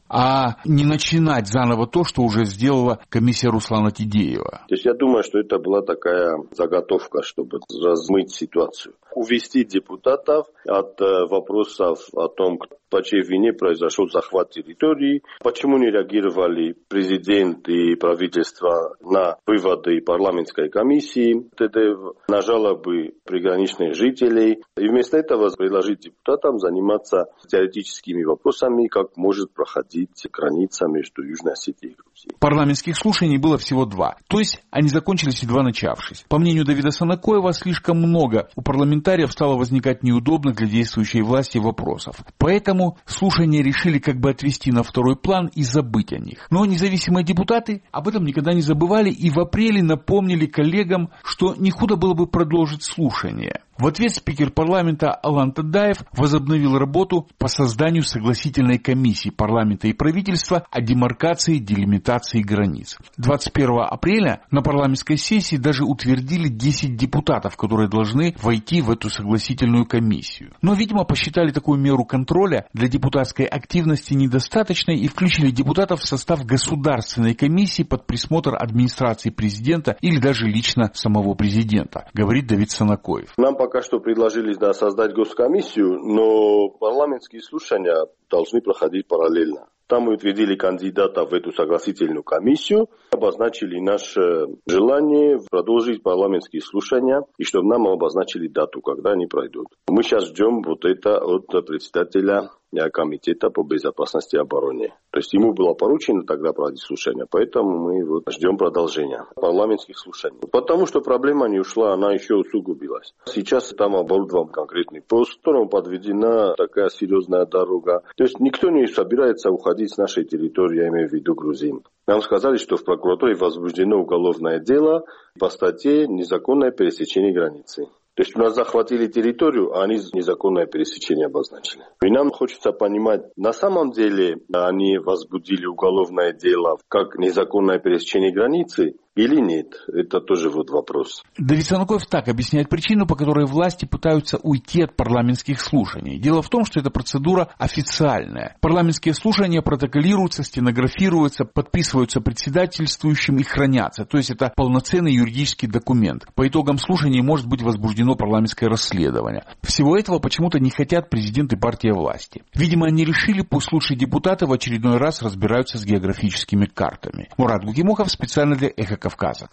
а не начинать заново то, что уже сделала комиссия Руслана Тидеева. То есть я думаю, что это была такая заготовка, чтобы размыть ситуацию. Увести депутатов от э, вопросов о том, по чьей вине произошел захват территории, почему не реагировали президент и правительство на выводы парламентской комиссии, на жалобы приграничных жителей. И вместо этого предложить депутатам заниматься теоретическими вопросами, как может проходить граница между Южной Осетией и Грузией. Парламентских слушаний было всего два, то есть они закончились, едва начавшись. По мнению Давида Санакоева, слишком много у парламентариев стало возникать неудобных для действующей власти вопросов. Поэтому слушания решили как бы отвести на второй план и забыть о них. Но независимые депутаты об этом никогда не забывали и в апреле напомнили коллегам, что не худо было бы продолжить слушания. В ответ спикер парламента Алан Тадаев возобновил работу по созданию согласительной комиссии парламента и правительства о демаркации и делимитации границ. двадцать первого апреля на парламентской сессии даже утвердили десять депутатов, которые должны войти в эту согласительную комиссию. Но, видимо, посчитали такую меру контроля для депутатской активности недостаточной и включили депутатов в состав государственной комиссии под присмотр администрации президента или даже лично самого президента, говорит Давид Санакоев. Нам пока что предложили да, создать госкомиссию, но парламентские слушания должны проходить параллельно. Там мы утвердили кандидата в эту согласительную комиссию, обозначили наше желание продолжить парламентские слушания и чтобы нам обозначили дату, когда они пройдут. Мы сейчас ждем вот это от председателя комитета по безопасности и обороне. То есть ему было поручено тогда проводить слушания, поэтому мы вот ждем продолжения парламентских слушаний. Потому что проблема не ушла, она еще усугубилась. Сейчас там оборудован конкретный пост, в котором подведена такая серьезная дорога. То есть никто не собирается уходить с нашей территории, я имею в виду грузин. Нам сказали, что в прокуратуре возбуждено уголовное дело по статье «Незаконное пересечение границы». То есть у нас захватили территорию, а они незаконное пересечение обозначили. И нам хочется понимать, на самом деле они возбудили уголовное дело как незаконное пересечение границы или нет? Это тоже вот вопрос. Давид Санакоев так объясняет причину, по которой власти пытаются уйти от парламентских слушаний. Дело в том, что эта процедура официальная. Парламентские слушания протоколируются, стенографируются, подписываются председательствующим и хранятся. То есть это полноценный юридический документ. По итогам слушаний может быть возбуждено парламентское расследование. Всего этого почему-то не хотят президент и партия власти. Видимо, они решили, пусть лучшие депутаты в очередной раз разбираются с географическими картами. Мурат Гукимухов специально для Эхо Кавказа.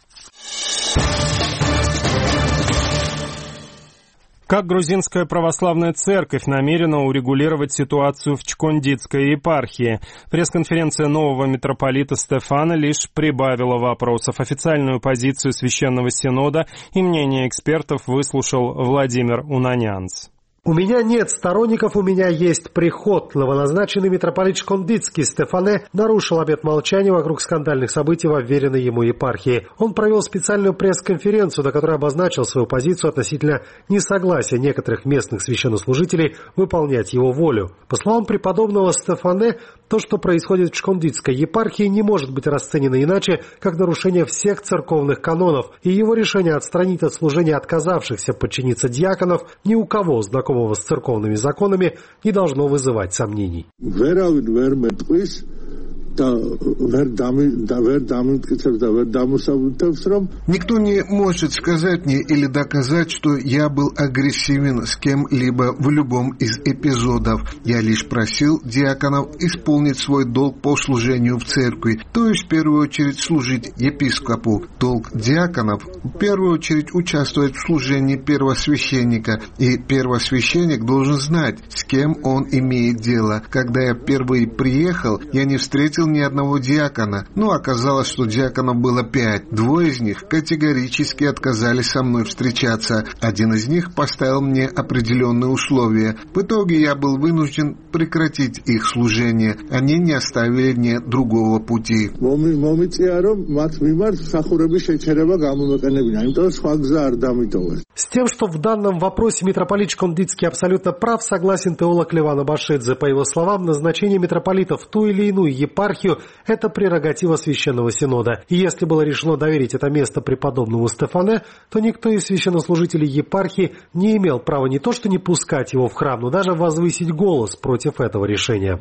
Как грузинская православная церковь намерена урегулировать ситуацию в Чкондитской епархии? Пресс-конференция нового митрополита Стефана лишь прибавила вопросов. Официальную позицию Священного Синода и мнение экспертов выслушал Владимир Унанянц. «У меня нет сторонников, у меня есть приход». Новоназначенный митрополит Чкондитский Стефане нарушил обет молчания вокруг скандальных событий в обверенной ему епархии. Он провел специальную пресс-конференцию, на которой обозначил свою позицию относительно несогласия некоторых местных священнослужителей выполнять его волю. По словам преподобного Стефане, то, что происходит в Чкондитской епархии, не может быть расценено иначе, как нарушение всех церковных канонов, и его решение отстранить от служения отказавшихся подчиниться диаконов ни у кого знакомых с церковными законами не должно вызывать сомнений. Никто не может сказать мне или доказать, что я был агрессивен с кем-либо в любом из эпизодов. Я лишь просил диаконов исполнить свой долг по служению в церкви, то есть в первую очередь служить епископу. Долг диаконов в первую очередь участвовать в служении первосвященника, и первосвященник должен знать, с кем он имеет дело. Когда я впервые приехал, я не встретил ни одного диакона, но оказалось, что диаконов было пять. Двое из них категорически отказались со мной встречаться. Один из них поставил мне определенные условия. В итоге я был вынужден прекратить их служение. Они не оставили мне другого пути. С тем, что в данном вопросе митрополит Чкондитский абсолютно прав, согласен теолог Леван Абашидзе. По его словам, назначение митрополита в ту или иную епархию епархию – это прерогатива Священного Синода. И если было решено доверить это место преподобному Стефане, то никто из священнослужителей епархии не имел права не то что не пускать его в храм, но даже возвысить голос против этого решения.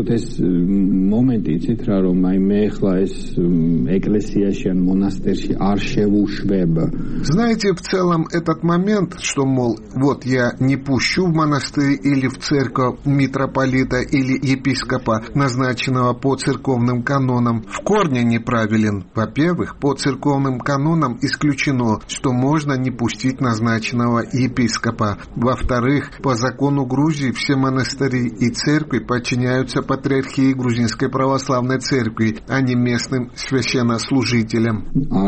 Знаете, в целом этот момент, что, мол, вот я не пущу в монастырь или в церковь митрополита или епископа, назначенного по церковным канонам, в корне неправилен. Во-первых, по церковным канонам исключено, что можно не пустить назначенного епископа. Во-вторых, по закону Грузии все монастыри и церкви подчиняются патриархии Грузинской православной церкви, а не местным священнослужителям.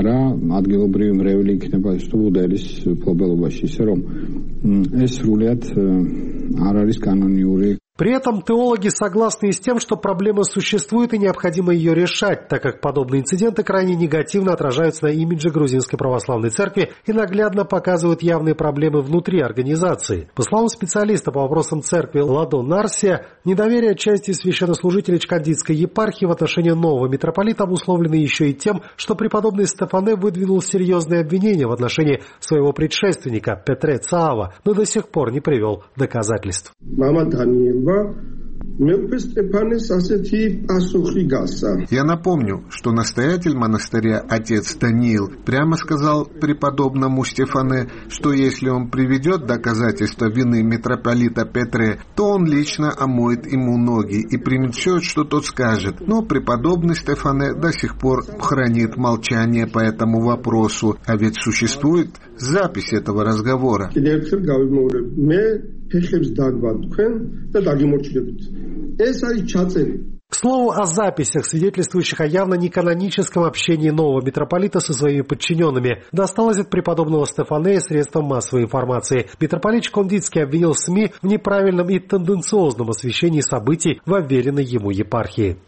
При этом теологи согласны с тем, что проблема существует и необходимо ее решать, так как подобные инциденты крайне негативно отражаются на имидже Грузинской православной церкви и наглядно показывают явные проблемы внутри организации. По словам специалиста по вопросам церкви Ладо Нарсия, недоверие части священнослужителей Чкандитской епархии в отношении нового митрополита обусловлено еще и тем, что преподобный Стефане выдвинул серьезные обвинения в отношении своего предшественника Петре Цаава, но до сих пор не привел доказательств. Я напомню, что настоятель монастыря отец Даниил прямо сказал преподобному Стефане, что если он приведет доказательства вины митрополита Петре, то он лично омоет ему ноги и примет все, что тот скажет. Но преподобный Стефане до сих пор хранит молчание по этому вопросу, а ведь существует запись этого разговора. К слову о записях, свидетельствующих о явно неканоническом общении нового митрополита со своими подчиненными, досталось от преподобного Стефане средствам массовой информации. Митрополит Чкандитский обвинил СМИ в неправильном и тенденциозном освещении событий в уверенной ему епархии.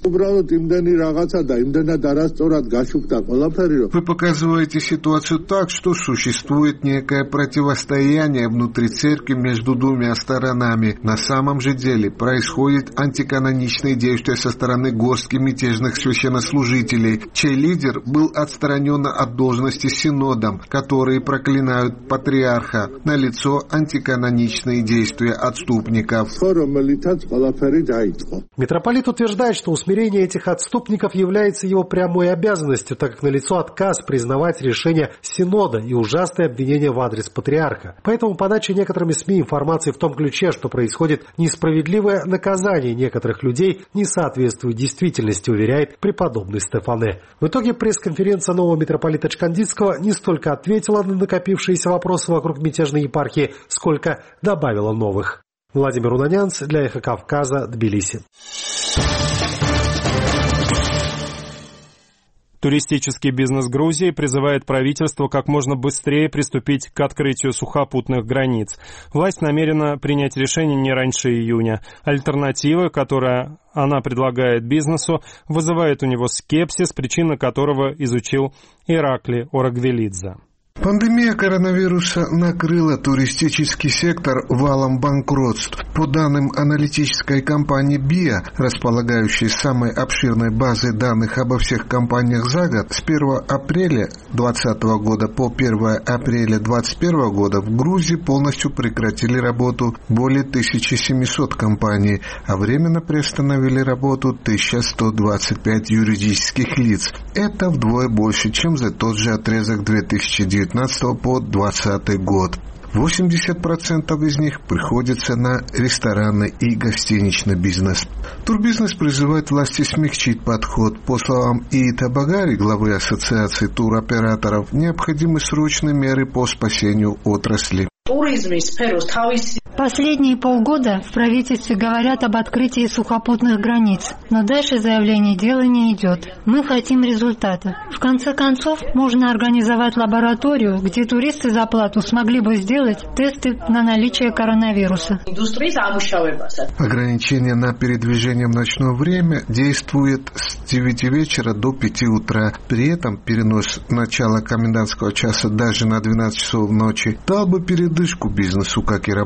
Вы показываете ситуацию так, что существует некое противостояние внутри церкви между двумя сторонами. На самом же деле происходят антиканоничные действия со стороны горстки мятежных священнослужителей, чей лидер был отстранен от должности синодом, которые проклинают патриарха. Налицо антиканоничные действия отступников. Митрополит утверждает, что усмирение этих отступников является его прямой обязанностью, так как налицо отказ признавать решение синода и ужасные обвинения в адрес патриарха. Поэтому подача некоторыми СМИ информации в том ключе, что происходит несправедливое наказание некоторых людей, не соответствует действительности, уверяет преподобный Стефане. В итоге пресс-конференция нового митрополита Чкандитского не столько ответила на накопившиеся вопросы вокруг мятежной епархии, сколько добавила новых. Владимир Унанянц для Эхо Кавказа, Тбилиси. Туристический бизнес Грузии призывает правительство как можно быстрее приступить к открытию сухопутных границ. Власть намерена принять решение не раньше июня. Альтернатива, которая она предлагает бизнесу, вызывает у него скепсис, причины которого изучил Иракли Орагвелидзе. Пандемия коронавируса накрыла туристический сектор валом банкротств. По данным аналитической компании би и эй, располагающей самой обширной базой данных обо всех компаниях за год, с первого апреля две тысячи двадцатого года по первого апреля две тысячи двадцать первого года в Грузии полностью прекратили работу более тысяча семьсот компаний, а временно приостановили работу тысяча сто двадцать пять юридических лиц. Это вдвое больше, чем за тот же отрезок две тысячи девятнадцатого по двадцатый год. восемьдесят процентов из них приходится на ресторанный и гостиничный бизнес. Турбизнес призывает власти смягчить подход. По словам Иита Багари, главы Ассоциации туроператоров, необходимы срочные меры по спасению отрасли. Последние полгода в правительстве говорят об открытии сухопутных границ, но дальше заявление дела не идет. Мы хотим результата. В конце концов, можно организовать лабораторию, где туристы за плату смогли бы сделать тесты на наличие коронавируса. Ограничение на передвижение в ночное время действует с девяти вечера до пяти утра. При этом перенос начала комендантского часа даже на двенадцать часов ночи дал бы передышку бизнесу, как и работам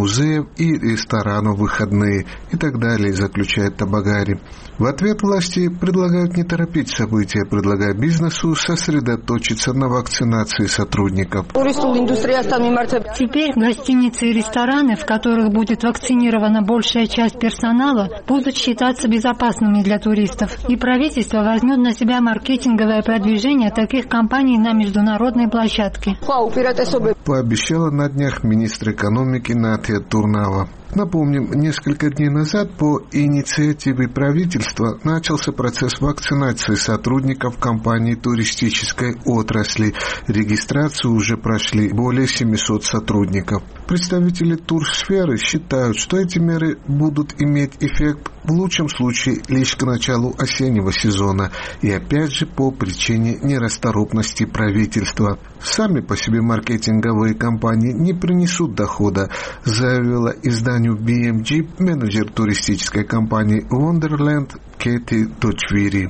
музеев и ресторанов в выходные и так далее, заключает Табагари. В ответ власти предлагают не торопить события, предлагая бизнесу сосредоточиться на вакцинации сотрудников. Теперь гостиницы и рестораны, в которых будет вакцинирована большая часть персонала, будут считаться безопасными для туристов. И правительство возьмет на себя маркетинговое продвижение таких компаний на международной площадке. Пообещала на днях министр экономики Наталья Турнава. Напомним, несколько дней назад по инициативе правительства начался процесс вакцинации сотрудников компаний туристической отрасли. Регистрацию уже прошли более семисот сотрудников. Представители турсферы считают, что эти меры будут иметь эффект в лучшем случае лишь к началу осеннего сезона и опять же по причине нерасторопности правительства. Сами по себе маркетинговые компании не принесут дохода, заявила изданию би эм джи менеджер туристической компании Wonderland Кэти Точвири.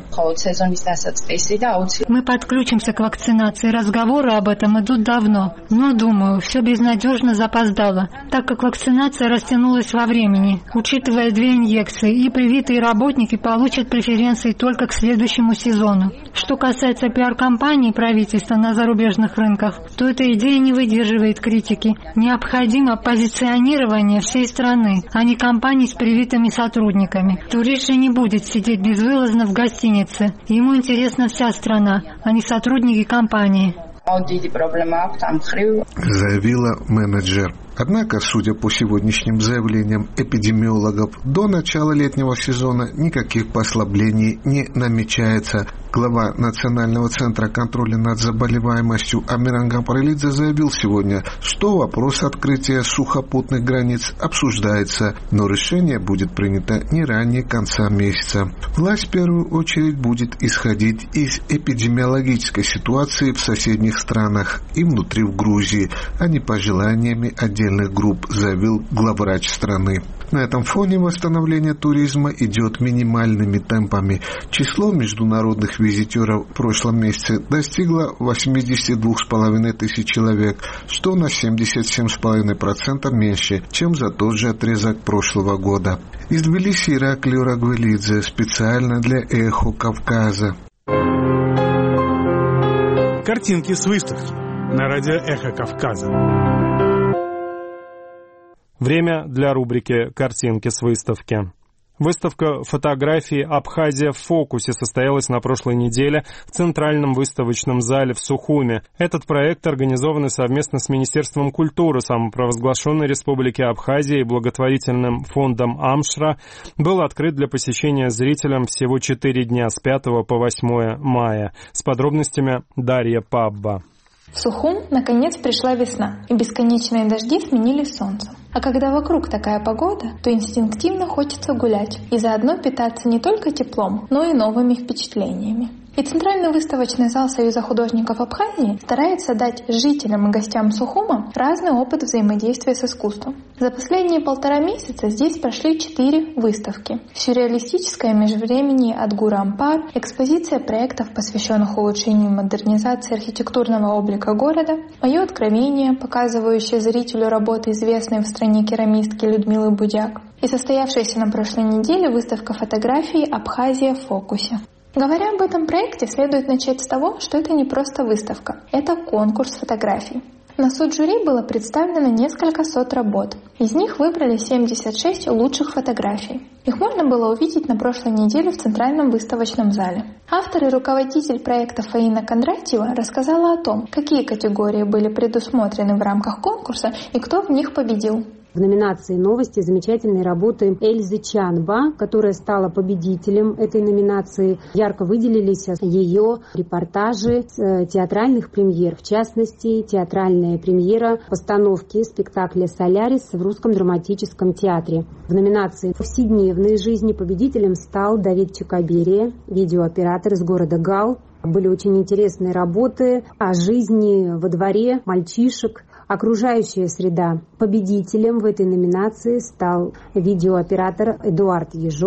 Мы подключимся к вакцинации. Разговоры об этом идут давно. Но, думаю, все безнадежно запоздало, так как вакцинация растянулась во времени. Учитывая две инъекции, и привитые работники получат преференции только к следующему сезону. Что касается пиар-компаний правительства на зарубежных рынках, то эта идея не выдерживает критики. Необходимо позиционирование всей страны, а не компаний с привитыми сотрудниками. Турист же не будет сидеть безвылазно в гостинице. Ему интересна вся страна, а не сотрудники компании, заявила менеджер. Однако, судя по сегодняшним заявлениям эпидемиологов, до начала летнего сезона никаких послаблений не намечается. Глава Национального центра контроля над заболеваемостью Амиран Гампарелидзе заявил сегодня, что вопрос открытия сухопутных границ обсуждается, но решение будет принято не ранее конца месяца. Власть в первую очередь будет исходить из эпидемиологической ситуации в соседних странах и внутри в Грузии, а не пожеланиями отдельных групп, заявил главврач страны. На этом фоне восстановление туризма идет минимальными темпами. Число международных визитеров в прошлом месяце достигло восемьдесят два с половиной тысяч человек, что на семьдесят семь с половиной процентов меньше, чем за тот же отрезок прошлого года. Из Тбилиси Ираклий Рагвелидзе специально для «Эхо Кавказа». Картинки с выставки на радио «Эхо Кавказа». Время для рубрики «Картинки с выставки». Выставка фотографий «Абхазия в фокусе» состоялась на прошлой неделе в Центральном выставочном зале в Сухуме. Этот проект, организованный совместно с Министерством культуры самопровозглашенной Республики Абхазия и благотворительным фондом «Амшра», был открыт для посещения зрителям всего четыре дня с пятого по восьмое мая. С подробностями Дарья Пабба. В Сухум, наконец, пришла весна, и бесконечные дожди сменились солнцем. А когда вокруг такая погода, то инстинктивно хочется гулять и заодно питаться не только теплом, но и новыми впечатлениями. И Центральный выставочный зал Союза художников Абхазии старается дать жителям и гостям Сухума разный опыт взаимодействия с искусством. За последние полтора месяца здесь прошли четыре выставки. Сюрреалистическое межвременье от Гура Ампар, экспозиция проектов, посвященных улучшению и модернизации архитектурного облика города, «Мое откровение», показывающее зрителю работы известной в стране керамистки Людмилы Будяк, и состоявшаяся на прошлой неделе выставка фотографий «Абхазия в фокусе». Говоря об этом проекте, следует начать с того, что это не просто выставка, это конкурс фотографий. На суд жюри было представлено несколько сот работ. Из них выбрали семьдесят шесть лучших фотографий. Их можно было увидеть на прошлой неделе в Центральном выставочном зале. Автор и руководитель проекта Фаина Кондратьева рассказала о том, какие категории были предусмотрены в рамках конкурса и кто в них победил. В номинации «Новости» замечательной работы Эльзы Чанба, которая стала победителем этой номинации. Ярко выделились ее репортажи с театральных премьер, в частности, театральная премьера постановки спектакля «Солярис» в Русском драматическом театре. В номинации «Повседневной жизни» победителем стал Давид Чакаберия, видеооператор из города Гал. Были очень интересные работы о жизни во дворе мальчишек, окружающая среда. Победителем в этой номинации стал видеооператор Эдуард Ежов.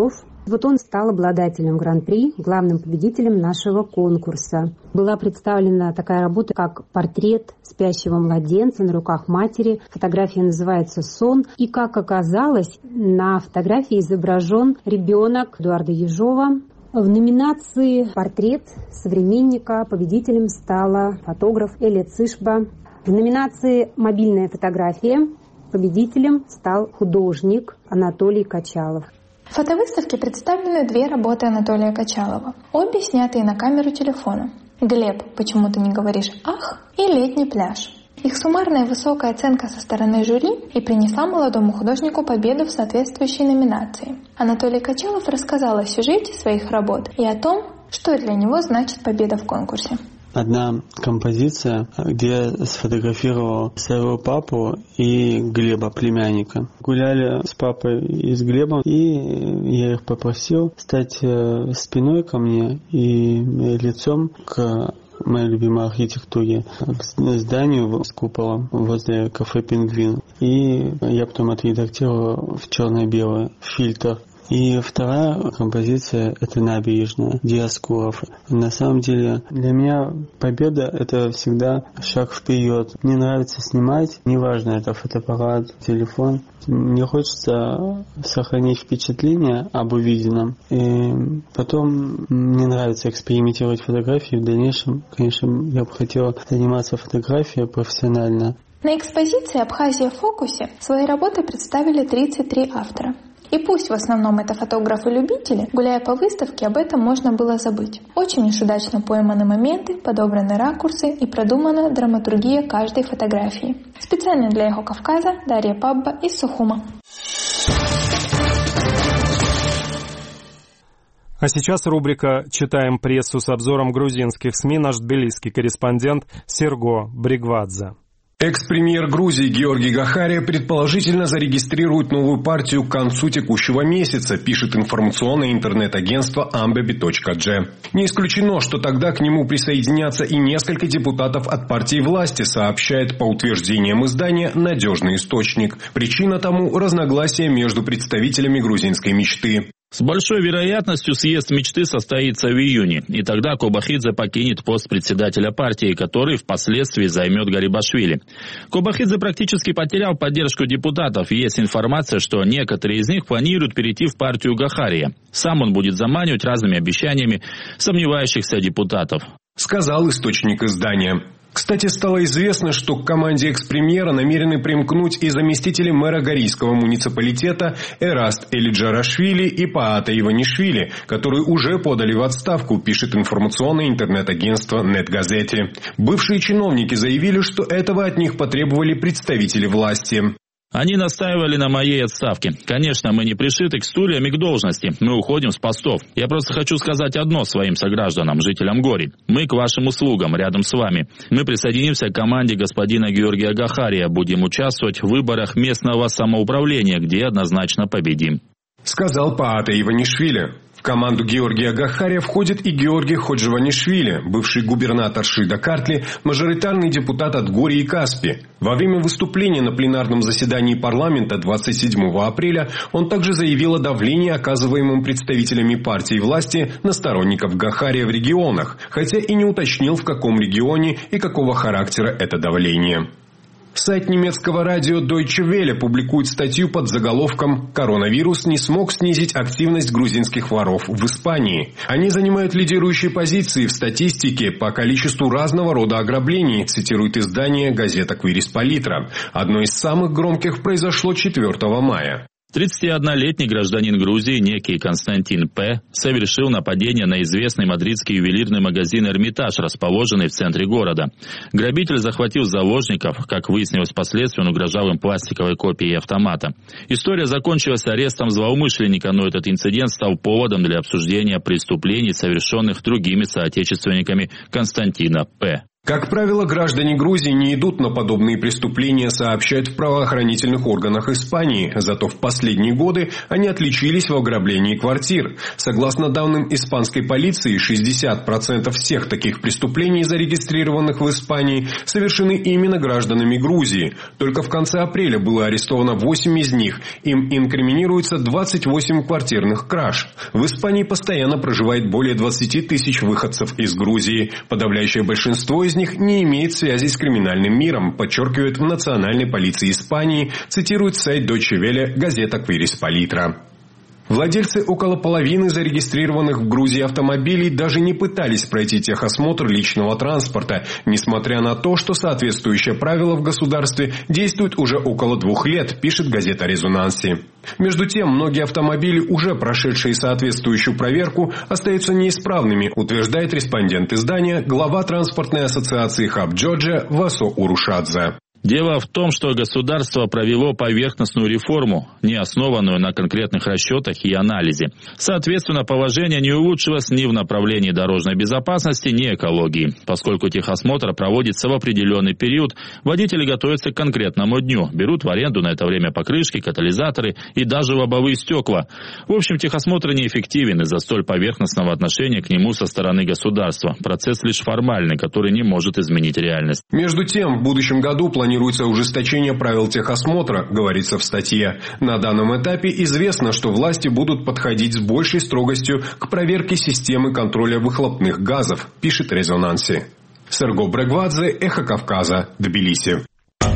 Вот он стал обладателем гран-при, главным победителем нашего конкурса. Была представлена такая работа, как портрет спящего младенца на руках матери. Фотография называется «Сон». И, как оказалось, на фотографии изображен ребенок Эдуарда Ежова. В номинации «Портрет современника» победителем стала фотограф Эля Цышба. В номинации «Мобильная фотография» победителем стал художник Анатолий Качалов. В фотовыставке представлены две работы Анатолия Качалова, обе снятые на камеру телефона. «Глеб, почему ты не говоришь «ах» и «Летний пляж». Их суммарная высокая оценка со стороны жюри и принесла молодому художнику победу в соответствующей номинации. Анатолий Качалов рассказал о сюжете своих работ и о том, что для него значит победа в конкурсе. Одна композиция, где я сфотографировал своего папу и Глеба, племянника. Гуляли с папой и с Глебом, и я их попросил стать спиной ко мне и лицом к моей любимой архитектуре, к зданию с куполом возле кафе «Пингвин». И я потом отредактировал в черно-белый фильтр. И вторая композиция — это «Набережная» Диаскуров. На самом деле для меня победа — это всегда шаг вперед. Мне нравится снимать, неважно, это фотоаппарат, телефон. Мне хочется сохранить впечатление об увиденном. И потом мне нравится экспериментировать фотографии. В дальнейшем, конечно, я бы хотел заниматься фотографией профессионально. На экспозиции «Абхазия в фокусе» свои работы представили тридцать три автора. И пусть в основном это фотографы-любители, гуляя по выставке, об этом можно было забыть. Очень уж удачно пойманы моменты, подобраны ракурсы и продумана драматургия каждой фотографии. Специально для «Эхо Кавказа» Дарья Пабба из Сухума. А сейчас рубрика «Читаем прессу» с обзором грузинских СМИ, наш тбилисский корреспондент Серго Бригвадзе. Экс-премьер Грузии Георгий Гахария предположительно зарегистрирует новую партию к концу текущего месяца, пишет информационное интернет-агентство амбеби точка джи. Не исключено, что тогда к нему присоединятся и несколько депутатов от партии власти, сообщает по утверждениям издания надежный источник. Причина тому – разногласия между представителями грузинской мечты. С большой вероятностью съезд мечты состоится в июне, и тогда Кобахидзе покинет пост председателя партии, который впоследствии займет Гарибашвили. Кобахидзе практически потерял поддержку депутатов, и есть информация, что некоторые из них планируют перейти в партию Гахария. Сам он будет заманивать разными обещаниями сомневающихся депутатов. Сказал источник издания. Кстати, стало известно, что к команде экс-премьера намерены примкнуть и заместители мэра Горийского муниципалитета Эраст Элиджарашвили и Паата Иванишвили, которые уже подали в отставку, пишет информационное интернет-агентство «Нетгазети». Бывшие чиновники заявили, что этого от них потребовали представители власти. Они настаивали на моей отставке. Конечно, мы не пришиты к стульям и к должности. Мы уходим с постов. Я просто хочу сказать одно своим согражданам, жителям Гори. Мы к вашим услугам, рядом с вами. Мы присоединимся к команде господина Георгия Гахария. Будем участвовать в выборах местного самоуправления, где однозначно победим. Сказал Паата Иванишвили. В команду Георгия Гахария входит и Георгий Ходжеванишвили, бывший губернатор Шида-Картли, мажоритарный депутат от Гори и Каспи. Во время выступления на пленарном заседании парламента двадцать седьмого апреля он также заявил о давлении, оказываемом представителями партии власти на сторонников Гахария в регионах, хотя и не уточнил, в каком регионе и какого характера это давление. Сайт немецкого радио Deutsche Welle публикует статью под заголовком «Коронавирус не смог снизить активность грузинских воров в Испании». Они занимают лидирующие позиции в статистике по количеству разного рода ограблений, цитирует издание газета «Квирис-Палитра». Одно из самых громких произошло четвёртого мая. тридцатиоднолетний гражданин Грузии, некий Константин П., совершил нападение на известный мадридский ювелирный магазин «Эрмитаж», расположенный в центре города. Грабитель захватил заложников, как выяснилось впоследствии, он угрожал им пластиковой копией автомата. История закончилась арестом злоумышленника, но этот инцидент стал поводом для обсуждения преступлений, совершенных другими соотечественниками Константина П. Как правило, граждане Грузии не идут на подобные преступления сообщать в правоохранительных органах Испании, зато в последние годы они отличились в ограблении квартир. Согласно данным испанской полиции, шестьдесят процентов всех таких преступлений, зарегистрированных в Испании, совершены именно гражданами Грузии. Только в конце апреля было арестовано восемь из них. Им инкриминируется двадцать восемь квартирных краж. В Испании постоянно проживает более двадцати тысяч выходцев из Грузии. Подавляющее большинство из них не имеет связи с криминальным миром, подчеркивает в национальной полиции Испании, цитирует сайт Deutsche Welle газета «Queris Politra». Владельцы около половины зарегистрированных в Грузии автомобилей даже не пытались пройти техосмотр личного транспорта, несмотря на то, что соответствующее правило в государстве действует уже около двух лет, пишет газета «Резонанси». Между тем, многие автомобили, уже прошедшие соответствующую проверку, остаются неисправными, утверждает респондент издания, глава транспортной ассоциации Хаб Джорджа Васо Урушадзе. Дело в том, что государство провело поверхностную реформу, не основанную на конкретных расчетах и анализе. Соответственно, положение не улучшилось ни в направлении дорожной безопасности, ни экологии. Поскольку техосмотр проводится в определенный период, водители готовятся к конкретному дню, берут в аренду на это время покрышки, катализаторы и даже лобовые стекла. В общем, техосмотр неэффективен из-за столь поверхностного отношения к нему со стороны государства. Процесс лишь формальный, который не может изменить реальность. Между тем, в будущем году планируется Планируется ужесточение правил техосмотра, говорится в статье. На данном этапе известно, что власти будут подходить с большей строгостью к проверке системы контроля выхлопных газов, пишет «Резонанси». Серго Брегвадзе, Эхо Кавказа, Тбилиси.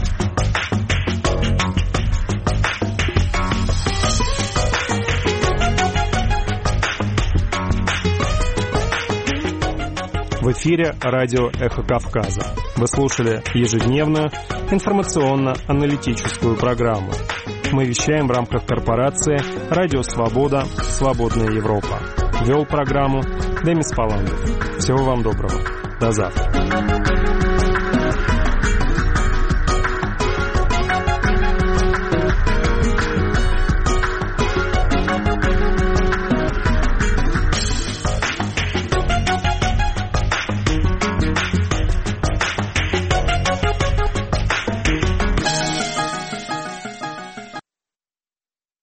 В эфире радио «Эхо Кавказа». Вы слушали ежедневную информационно-аналитическую программу. Мы вещаем в рамках корпорации «Радио Свобода. Свободная Европа». Вел программу Демис Паландов. Всего вам доброго. До завтра.